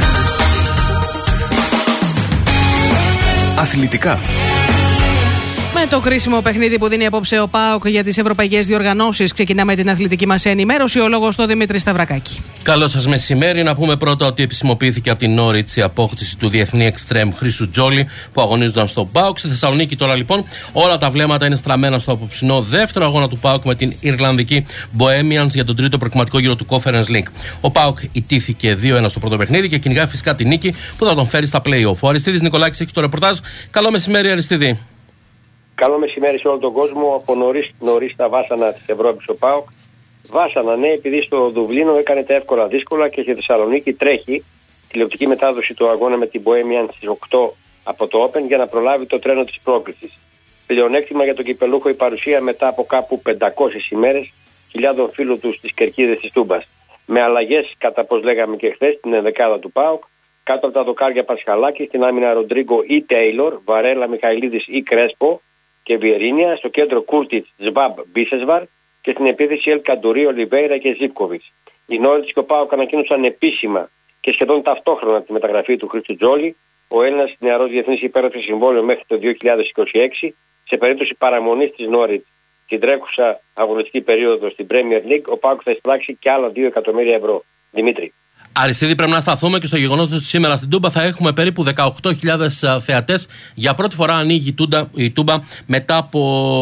Αθλητικά. Με το κρίσιμο παιχνίδι που δίνει απόψε ο ΠΑΟΚ για τις ευρωπαϊκές διοργανώσεις, ξεκινάμε την αθλητική μας ενημέρωση. Ο λόγος στο Δημήτρη Σταυρακάκη. Καλό σας μεσημέρι. Να πούμε πρώτα ότι επισημοποιήθηκε από την Νόριτς η απόκτηση του διεθνή εξτρέμ Χρήστου Τζόλι που αγωνίζονταν στο ΠΑΟΚ. Στη Θεσσαλονίκη τώρα λοιπόν όλα τα βλέμματα είναι στραμμένα στο απόψινό δεύτερο αγώνα του ΠΑΟΚ με την Ιρλανδική Bohemians για τον τρίτο προκριματικό γύρο του Conference League. Ο ΠΑΟΚ ιτήθηκε 2-1 στο πρώτο παιχνίδι και κυνηγά φυσικά την νίκη που θα τον φέρει στα play-off. Ο Αριστίδης Νικολάκης έχει το ρεπορτάζ. Καλό μεσημέρι, Αριστίδη. Καλό μεσημέρι σε όλο τον κόσμο. Από νωρίς τα βάσανα της Ευρώπης ο ΠΑΟΚ. Βάσανα, ναι, επειδή στο Δουβλίνο έκανε τα εύκολα δύσκολα και στη Θεσσαλονίκη τρέχει τηλεοπτική μετάδοση του αγώνα με την Bohemians στις 8 από το Open για να προλάβει το τρένο της πρόκρισης. Πλεονέκτημα για τον κυπελούχο η παρουσία μετά από κάπου 500 ημέρες χιλιάδων φίλων του στις κερκίδες της Τούμπας. Με αλλαγές, κατά πώς λέγαμε και χθες, στην ενδεκάδα του ΠΑΟΚ. Κάτω από τα δοκάρια Πασχαλάκη, στην άμυνα Ροντρίγκο ή Τέιλορ, Βαρέλα, Μιχαηλίδης ή Κρέσπο και Βιερίνια, στο κέντρο Κούρτιτς, Σβάμπ, Μπίσεσβαρ και στην επίθεση Ελ Καντουρί, Ολιβέιρα και Ζίπκοβιτς. Οι Νόριτς και ο ΠΑΟΚ ανακοίνωσαν επίσημα και σχεδόν ταυτόχρονα τη μεταγραφή του Χρήστου Τζόλι, ο Έλληνας νεαρός διεθνής υπέγραψε συμβόλαιο μέχρι το 2026. Σε περίπτωση παραμονής της Νόριτς την τρέχουσα αγωνιστική περίοδο στην Premier League, ο ΠΑΟΚ θα εισπράξει και άλλα 2 εκατομμύρια ευρώ. Δημήτρη. Αριστίδη, πρέπει να σταθούμε και στο γεγονός ότι σήμερα στην Τούμπα θα έχουμε περίπου 18.000 θεατές. Για πρώτη φορά ανοίγει η Τούμπα μετά από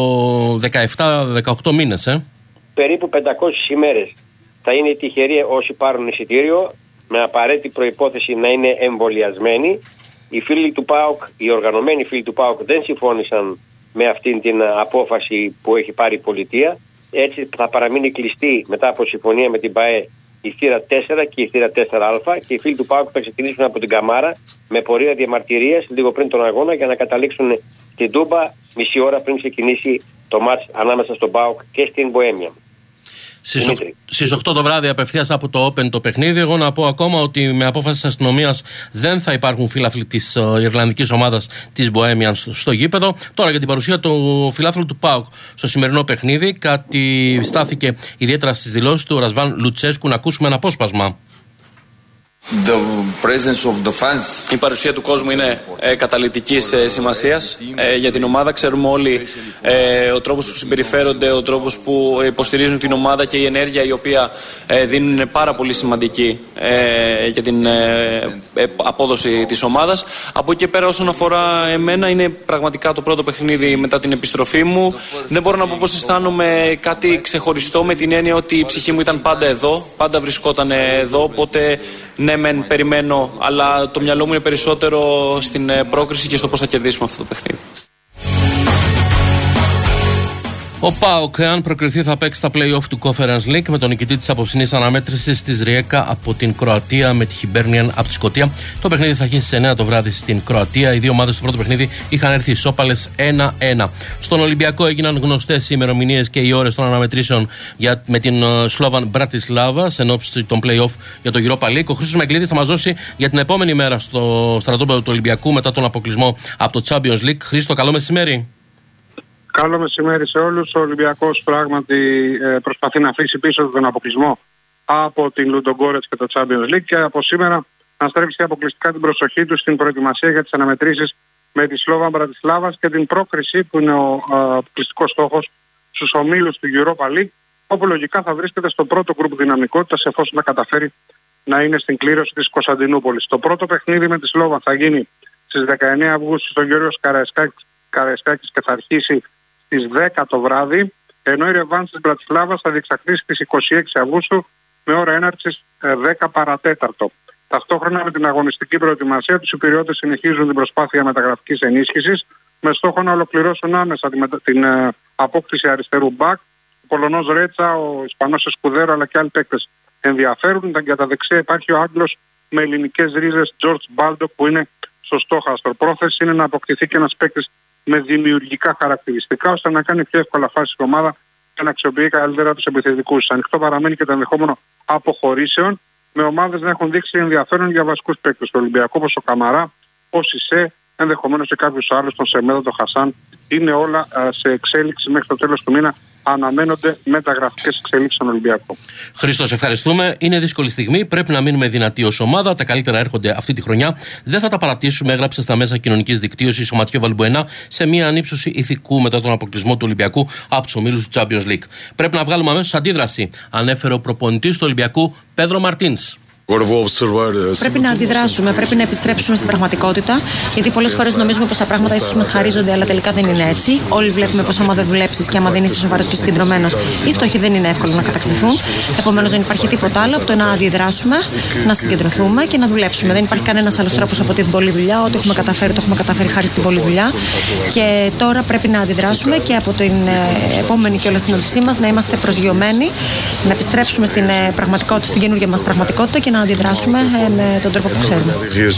17-18 μήνες. Περίπου 500 ημέρες. Θα είναι τυχεροί όσοι πάρουν εισιτήριο, με απαραίτητη προϋπόθεση να είναι εμβολιασμένοι. Οι φίλοι του ΠΑΟΚ, οι οργανωμένοι φίλοι του ΠΑΟΚ δεν συμφώνησαν με αυτήν την απόφαση που έχει πάρει η πολιτεία. Έτσι θα παραμείνει κλειστή μετά από συμφωνία με την ΠΑΕ η θύρα 4 και η θύρα 4α και οι φίλοι του ΠΑΟΚ θα ξεκινήσουν από την Καμάρα με πορεία διαμαρτυρίας λίγο πριν τον αγώνα για να καταλήξουν στην Τούμπα μισή ώρα πριν ξεκινήσει το μάτς ανάμεσα στον ΠΑΟΚ και στην Μποέμια. Στις 8 το βράδυ απευθείας από το Open το παιχνίδι. Εγώ να πω ακόμα ότι με απόφαση της αστυνομίας δεν θα υπάρχουν φίλαθλοι της Ιρλανδικής ομάδας της Bohemians στο γήπεδο. Τώρα για την παρουσία του φιλάθλου του ΠΑΟΚ στο σημερινό παιχνίδι, κάτι στάθηκε ιδιαίτερα στις δηλώσεις του Ρασβάν Λουτσέσκου. Να ακούσουμε ένα απόσπασμα. Η παρουσία του κόσμου είναι καταλυτικής σημασίας για την ομάδα. Ξέρουμε όλοι ο τρόπος που συμπεριφέρονται, ο τρόπος που υποστηρίζουν την ομάδα και η ενέργεια η οποία δίνουν είναι πάρα πολύ σημαντική για την απόδοση της ομάδας. Από εκεί και πέρα, όσον αφορά εμένα, είναι πραγματικά το πρώτο παιχνίδι μετά την επιστροφή μου. Δεν μπορώ να πω πως αισθάνομαι κάτι ξεχωριστό, με την έννοια ότι η ψυχή μου ήταν πάντα εδώ, πάντα βρισκόταν εδώ, οπότε ναι μεν περιμένω, αλλά το μυαλό μου είναι περισσότερο στην πρόκριση και στο πώς θα κερδίσουμε αυτό το παιχνίδι. Ο ΠΑΟΚ, αν προκριθεί, θα παίξει στα play-off του Conference League με τον νικητή της απόψινής αναμέτρησης της Ριέκα από την Κροατία με τη Χιμπέρνιαν από τη Σκωτία. Το παιχνίδι θα αρχίσει στις 9 το βράδυ στην Κροατία. Οι δύο ομάδες στο πρώτο παιχνίδι είχαν έρθει ισόπαλες 1-1. Στον Ολυμπιακό έγιναν γνωστές οι ημερομηνίες και οι ώρες των αναμετρήσεων με την Σλόβαν Μπρατισλάβα εν ώψη των play-off για το Europa League. Ο Χρήστος Μεγκλίδης θα μας δώσει για την επόμενη μέρα στο στρατόπεδο του Ολυμπιακού μετά τον αποκλεισμό από το Champions League. Χρήστο, καλό μεσημέρι. Καλό μεσημέρι σε όλους. Ο Ολυμπιακός πράγματι προσπαθεί να αφήσει πίσω τον αποκλεισμό από την Λουντογκόρετς και το Champions League και από σήμερα να στρέψει αποκλειστικά την προσοχή του στην προετοιμασία για τις αναμετρήσεις με τη Σλόβαν Μπρατισλάβας και την πρόκριση που είναι ο αποκλειστικός στόχος στους ομίλους του Europa League, όπου λογικά θα βρίσκεται στο πρώτο γκρουπ δυναμικότητας εφόσον θα καταφέρει να είναι στην κλήρωση της Κωνσταντινούπολης. Το πρώτο παιχνίδι με τη Σλόβαν θα γίνει στις 19 Αυγούστου στο Γιώργος Καραϊσκάκης και θα αρχίσει στις 10 το βράδυ, ενώ η ρεβάνς της Μπρατισλάβας θα διεξαχθεί στις 26 Αυγούστου με ώρα έναρξης 10 παρατέταρτο. Ταυτόχρονα με την αγωνιστική προετοιμασία, τους Υπηριώτες συνεχίζουν την προσπάθεια μεταγραφικής ενίσχυσης με στόχο να ολοκληρώσουν άμεσα την απόκτηση αριστερού μπακ. Ο Πολωνός Ρέτσα, ο Ισπανός Εσκουδέρο αλλά και άλλοι παίκτες ενδιαφέρουν. Για τα δεξιά υπάρχει ο Άγγλος με ελληνικές ρίζες George Baldock που είναι στο στόχαστρο. Πρόθεση είναι να αποκτηθεί και ένας παίκτης με δημιουργικά χαρακτηριστικά, ώστε να κάνει πιο εύκολα φάση στην ομάδα και να αξιοποιεί καλύτερα τους επιθετικούς. Ανοιχτό παραμένει και το ενδεχόμενο αποχωρήσεων, με ομάδες να έχουν δείξει ενδιαφέρον για βασικούς παίκτες του Ολυμπιακού, όπως ο Καμαρά, ο Σισέ, ενδεχομένως και κάποιους άλλους, τον Σεμέδο, τον Χασάν. Είναι όλα σε εξέλιξη μέχρι το τέλος του μήνα αναμένονται μεταγραφικές εξελίξεις στον Ολυμπιακό. Χρήστο, ευχαριστούμε. Είναι δύσκολη στιγμή. Πρέπει να μείνουμε δυνατοί ως ομάδα. Τα καλύτερα έρχονται αυτή τη χρονιά. Δεν θα τα παρατήσουμε, έγραψε στα μέσα κοινωνικής δικτύωσης ο Ματιό Βαλμπουενά σε μια ανύψωση ηθικού μετά τον αποκλεισμό του Ολυμπιακού από τους ομίλους του Champions League. Πρέπει να βγάλουμε αμέσως αντίδραση, ανέφερε ο προπονητής του Ολυμπιακού, Πέδρο Μαρτίνς. Πρέπει να αντιδράσουμε, πρέπει να επιστρέψουμε στην πραγματικότητα. Γιατί πολλές φορές νομίζουμε πως τα πράγματα ίσως μας χαρίζονται, αλλά τελικά δεν είναι έτσι. Όλοι βλέπουμε πως άμα δεν δουλέψεις και άμα δεν είσαι σοβαρός και συγκεντρωμένος, οι στόχοι δεν είναι εύκολο να κατακτηθούν. Επομένως, δεν υπάρχει τίποτα άλλο από το να αντιδράσουμε, να συγκεντρωθούμε και να δουλέψουμε. Δεν υπάρχει κανένας άλλος τρόπος από την πολλή δουλειά. Ό,τι έχουμε καταφέρει, το έχουμε καταφέρει χάρη στην πολλή δουλειά. Και τώρα πρέπει να αντιδράσουμε και από την επόμενη κιόλας συνάντησή μας να είμαστε προσγειωμένοι, να επιστρέψουμε στην πραγματικότητα, στην καινούργια μας πραγματικότητα και να αντιδράσουμε με τον τρόπο που ξέρουμε.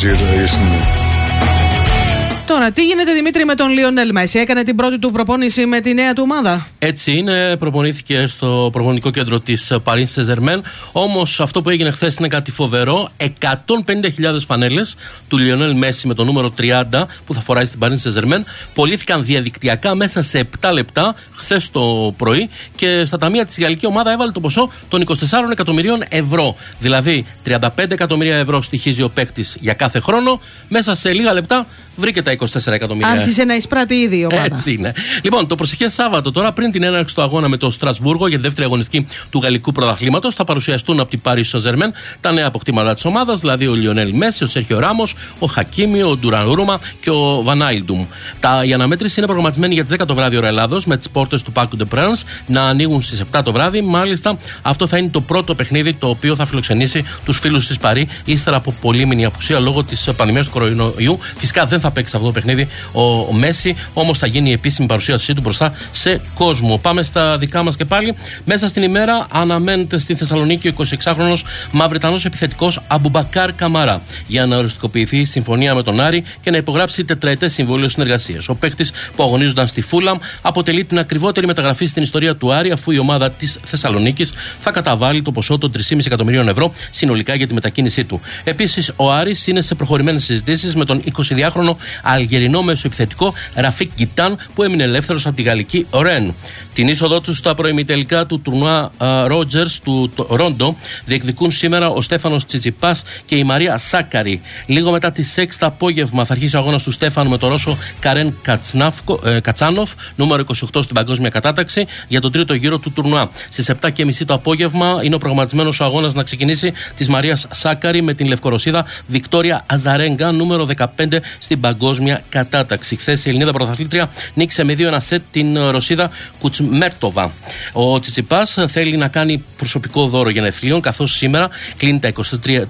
Τώρα, τι γίνεται, Δημήτρη, με τον Λιονέλ Μέση? Έκανε την πρώτη του προπόνηση με τη νέα του ομάδα. Έτσι είναι, προπονήθηκε στο προπονητικό κέντρο της Paris Saint-Germain. Όμως αυτό που έγινε χθες είναι κάτι φοβερό. 150.000 φανέλες του Λιονέλ Μέση με το νούμερο 30 που θα φοράει στην Paris Saint-Germain πωλήθηκαν διαδικτυακά μέσα σε 7 λεπτά χθες το πρωί και στα ταμεία της γαλλική ομάδα έβαλε το ποσό των 24 εκατομμυρίων ευρώ. Δηλαδή 35 εκατομμύρια ευρώ στοιχίζει ο παίκτης για κάθε χρόνο. Μέσα σε λίγα λεπτά βρήκε τα 24 εκατομμύρια. Άρχισε να εισπράττει ήδη η ομάδα. Έτσι είναι. Λοιπόν, το προσεχές Σάββατο τώρα, πριν την έναρξη του αγώνα με το Στρασβούργο για τη δεύτερη αγωνιστική του γαλλικού πρωταθλήματος, θα παρουσιαστούν από την Paris Saint-Germain τα νέα αποκτήματα της ομάδας, δηλαδή ο Λιονέλ Μέση, ο Σέρχιο Ράμος, ο Χακίμι, ο Ντουρανούρωμα και ο Βανάιλντουμ. Η αναμέτρηση είναι προγραμματισμένη για τις 10 το βράδυ ώρα Ελλάδος, με τις πόρτες του Parc des Princes να ανοίγουν στις 7 το βράδυ. Μάλιστα, αυτό θα είναι το πρώτο παιχνίδι το οποίο θα φιλοξενήσει τους φίλους της Παρί ύστερα από πολύμηνη απουσία λόγω της πανδημίας του κορονοϊού. Φυσικά δεν θα παίξει αυτό το παιχνίδι ο Μέση, όμως θα γίνει η επίσημη παρουσίασή του μπροστά σε κόσμο. Πάμε στα δικά μας και πάλι. Μέσα στην ημέρα αναμένεται στη Θεσσαλονίκη ο 26χρονος Μαυριτανός επιθετικός Αμπουμπακάρ Καμαρά για να οριστικοποιηθεί η συμφωνία με τον Άρη και να υπογράψει τετραετές συμβόλαιο συνεργασίας. Ο παίκτης που αγωνίζονταν στη Φούλαμ αποτελεί την ακριβότερη μεταγραφή στην ιστορία του Άρη, αφού η ομάδα της Θεσσαλονίκης θα καταβάλει το ποσό των 3,5 εκατομμυρίων ευρώ συνολικά για τη μετακίνησή του. Επίσης, ο Άρης είναι σε προχωρημένες συζητήσεις με τον 22χρονο Αλγερινό μεσοεπιθετικό Ραφίκ Γκιτάν που έμεινε ελεύθερος από τη γαλλική Ρεν. Την είσοδό του στα προημιτελικά του τουρνουά Ρότζερς του Ρόντο διεκδικούν σήμερα ο Στέφανος Τσιτσιπάς και η Μαρία Σάκαρη. Λίγο μετά τις 6 το απόγευμα θα αρχίσει ο αγώνας του Στέφανου με τον Ρώσο Καρέν Κατσάνοφ, νούμερο 28 στην παγκόσμια κατάταξη, για τον τρίτο γύρο του τουρνουά. Στις 7:30 το απόγευμα είναι ο προγραμματισμένος ο αγώνας να ξεκινήσει της Μαρίας Σάκαρη με την Λευκορωσίδα Βικτόρια Αζαρέγκα, νούμερο 15 στην παγκόσμια κατάταξη. Χθες η Ελληνίδα πρωταθλήτρια νίκησε με 2-1 σετ την Ρωσίδα Κουτσμέρτοβα. Ο Τσιτσιπάς θέλει να κάνει προσωπικό δώρο γενεθλίων, καθώς σήμερα κλείνει τα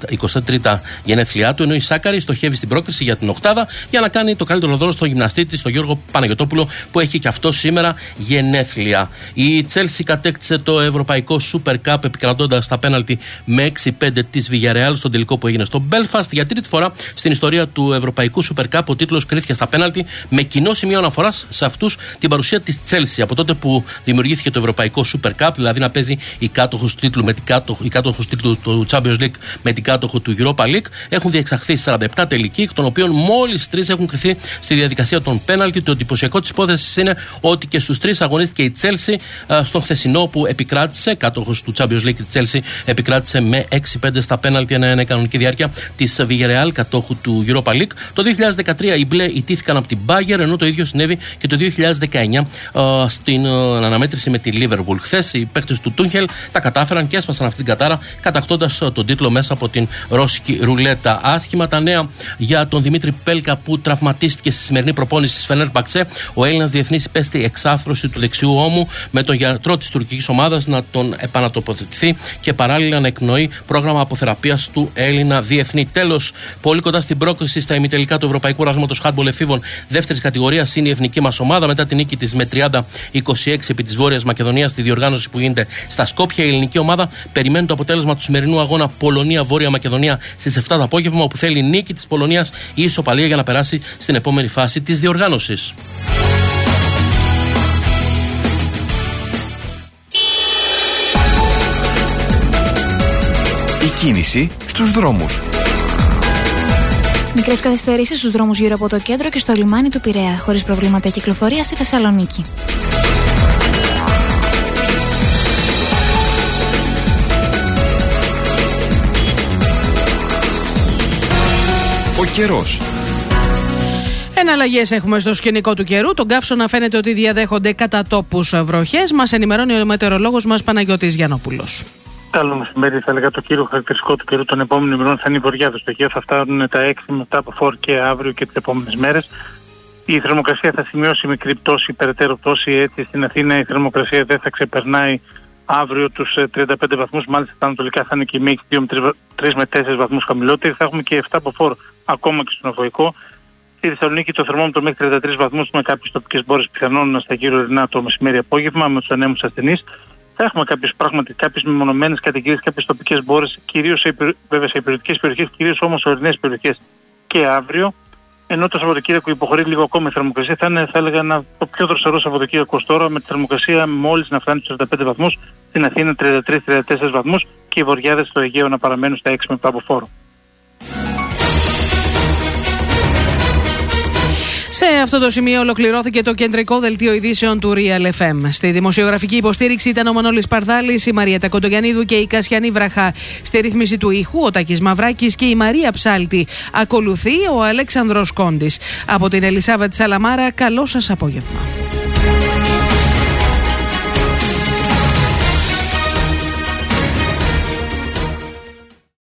23 γενέθλιά του, ενώ η Σάκαρη στοχεύει στην πρόκριση για την οκτάδα για να κάνει το καλύτερο δώρο στον γυμναστή της, τον Γιώργο Παναγιωτόπουλο, που έχει και αυτό σήμερα γενέθλια. Η Τσέλσι κατέκτησε το Ευρωπαϊκό Super Cup επικρατώντας στα πέναλτι με 6-5 της Villarreal στον τελικό που έγινε στο Belfast. Για τρίτη φορά στην ιστορία του Ευρωπαϊκού Super Cup ο τίτλος κρίθηκε στα πέναλτι με κοινό σημείο αναφοράς σε αυτούς την παρουσία της Τσέλσι. Από τότε που δημιουργήθηκε το Ευρωπαϊκό Super Cup, δηλαδή να παίζει η κάτοχος του τίτλου του Champions League με την κάτοχο του Europa League, έχουν διεξαχθεί 47 τελικοί, εκ των οποίων μόλις 3 έχουν κριθεί στη διαδικασία των πέναλτι. Το εντυπωσιακό της υπόθεσης είναι ότι και στους 3 αγωνίστηκε η Τσέλσι στο χθεσινό που επικράτησε, κάτοχος του Champions League, η Τσέλσι επικράτησε με 6-5 στα πέναλτι, ένα κανονική διάρκεια της Villarreal, κατόχου του Europa League. Το 2013 οι μπλε ιτήθηκαν από την Bayern, ενώ το ίδιο συνέβη και το 2019 στην αναμέτρηση με τη Liverpool. Χθες οι παίκτες του Τούχελ τα κατάφεραν και έσπασαν αυτή την κατάρα, κατακτώντας τον τίτλο μέσα από την ρώσικη ρουλέτα. Άσχημα τα νέα για τον Δημήτρη Πέλκα που τραυματίστηκε στη σημερινή προπόνηση της Φενέρμπαξε. Ο Έλληνας διεθνής υπέστη εξάθρωση του δεξιού ώμου, με τον γιατρό της τουρκικής ομάδας να τον επανατοποθετηθεί και παράλληλα να εκνοεί πρόγραμμα αποθεραπείας του Έλληνα διεθνή. Τέλος, πολύ κοντά στην πρόκριση στα ημιτελικά του Ευρωπαϊκού Ρασμότος Χάντμπολ εφήβων δεύτερης κατηγορίας είναι η εθνική μας ομάδα μετά την νίκη της με 30-26 επί της Βόρειας Μακεδονίας στη διοργάνωση που γίνεται στα Σκόπια. Η ελληνική ομάδα περιμένει το αποτέλεσμα του σημερινού αγώνα Πολωνία-Βόρεια Μακεδονία στις 7 το απόγευμα, όπου θέλει νίκη της Πολωνίας ή ισοπαλία για να περάσει στην επόμενη φάση της διοργάνωσης. Η κίνηση στους δρόμους. Μικρές καθυστερήσεις στους δρόμους γύρω από το κέντρο και στο λιμάνι του Πειραιά, χωρίς προβλήματα κυκλοφορία στη Θεσσαλονίκη. Ο καιρός. Εναλλαγές έχουμε στο σκηνικό του καιρού. Τον καύσωνα φαίνεται ότι διαδέχονται κατά τόπους βροχές. Μας ενημερώνει ο μετεωρολόγος μας Παναγιώτης Γιαννόπουλος. Καλό μεσημέρι, θα έλεγα το κύριο χαρακτηριστικό του καιρού των επόμενων ημερών θα είναι η βορειά. Στο Αιγαίο θα φτάνουν τα 6 μετά από φόρ και αύριο και τις επόμενες μέρες. Η θερμοκρασία θα σημειώσει μικρή πτώση, περαιτέρω πτώση. Έτσι στην Αθήνα η θερμοκρασία δεν θα ξεπερνάει αύριο τους 35 βαθμούς. Μάλιστα στα ανατολικά θα είναι και η μέγιστη 3 με 4 βαθμούς χαμηλότερη. Θα έχουμε και 7 από φόρ ακόμα και στον Αβοϊκό. Στη Θεσσαλονίκη το θερμόμετρο μέχρι 33 βαθμούς με κάποιες τοπικές μπόρες πιθανόν στα γύρω ορεινά το μεσημέρι απόγευμα με τους ανέμους ασθενείς. Θα έχουμε κάποιες μεμονωμένες καταιγίδες, κάποιες τοπικές μπόρες, κυρίως βέβαια σε υπηρετικές περιοχές, κυρίως όμως σε ορεινές περιοχές και αύριο. Ενώ το Σαββατοκύριακο υποχωρεί λίγο ακόμα η θερμοκρασία, θα είναι, θα έλεγα, το πιο δροσερό Σαββατοκύριακο τώρα, με τη θερμοκρασία μόλις να φτάνει στους 45 βαθμούς, στην Αθήνα 33-34 βαθμούς και οι βορειάδες στο Αιγαίο να παραμένουν στα 6 με 7 από φόρο. Σε αυτό το σημείο ολοκληρώθηκε το κεντρικό δελτίο ειδήσεων του Real FM. Στη δημοσιογραφική υποστήριξη ήταν ο Μανώλης Παρδάλης, η Μαριέτα Κοντογιαννίδου και η Κασιανή Βραχά. Στη ρύθμιση του ήχου ο Τάκης Μαυράκης και η Μαρία Ψάλτη. Ακολουθεί ο Αλέξανδρος Κόντης. Από την Ελισάβετ Σαλαμάρα, καλό σας απόγευμα.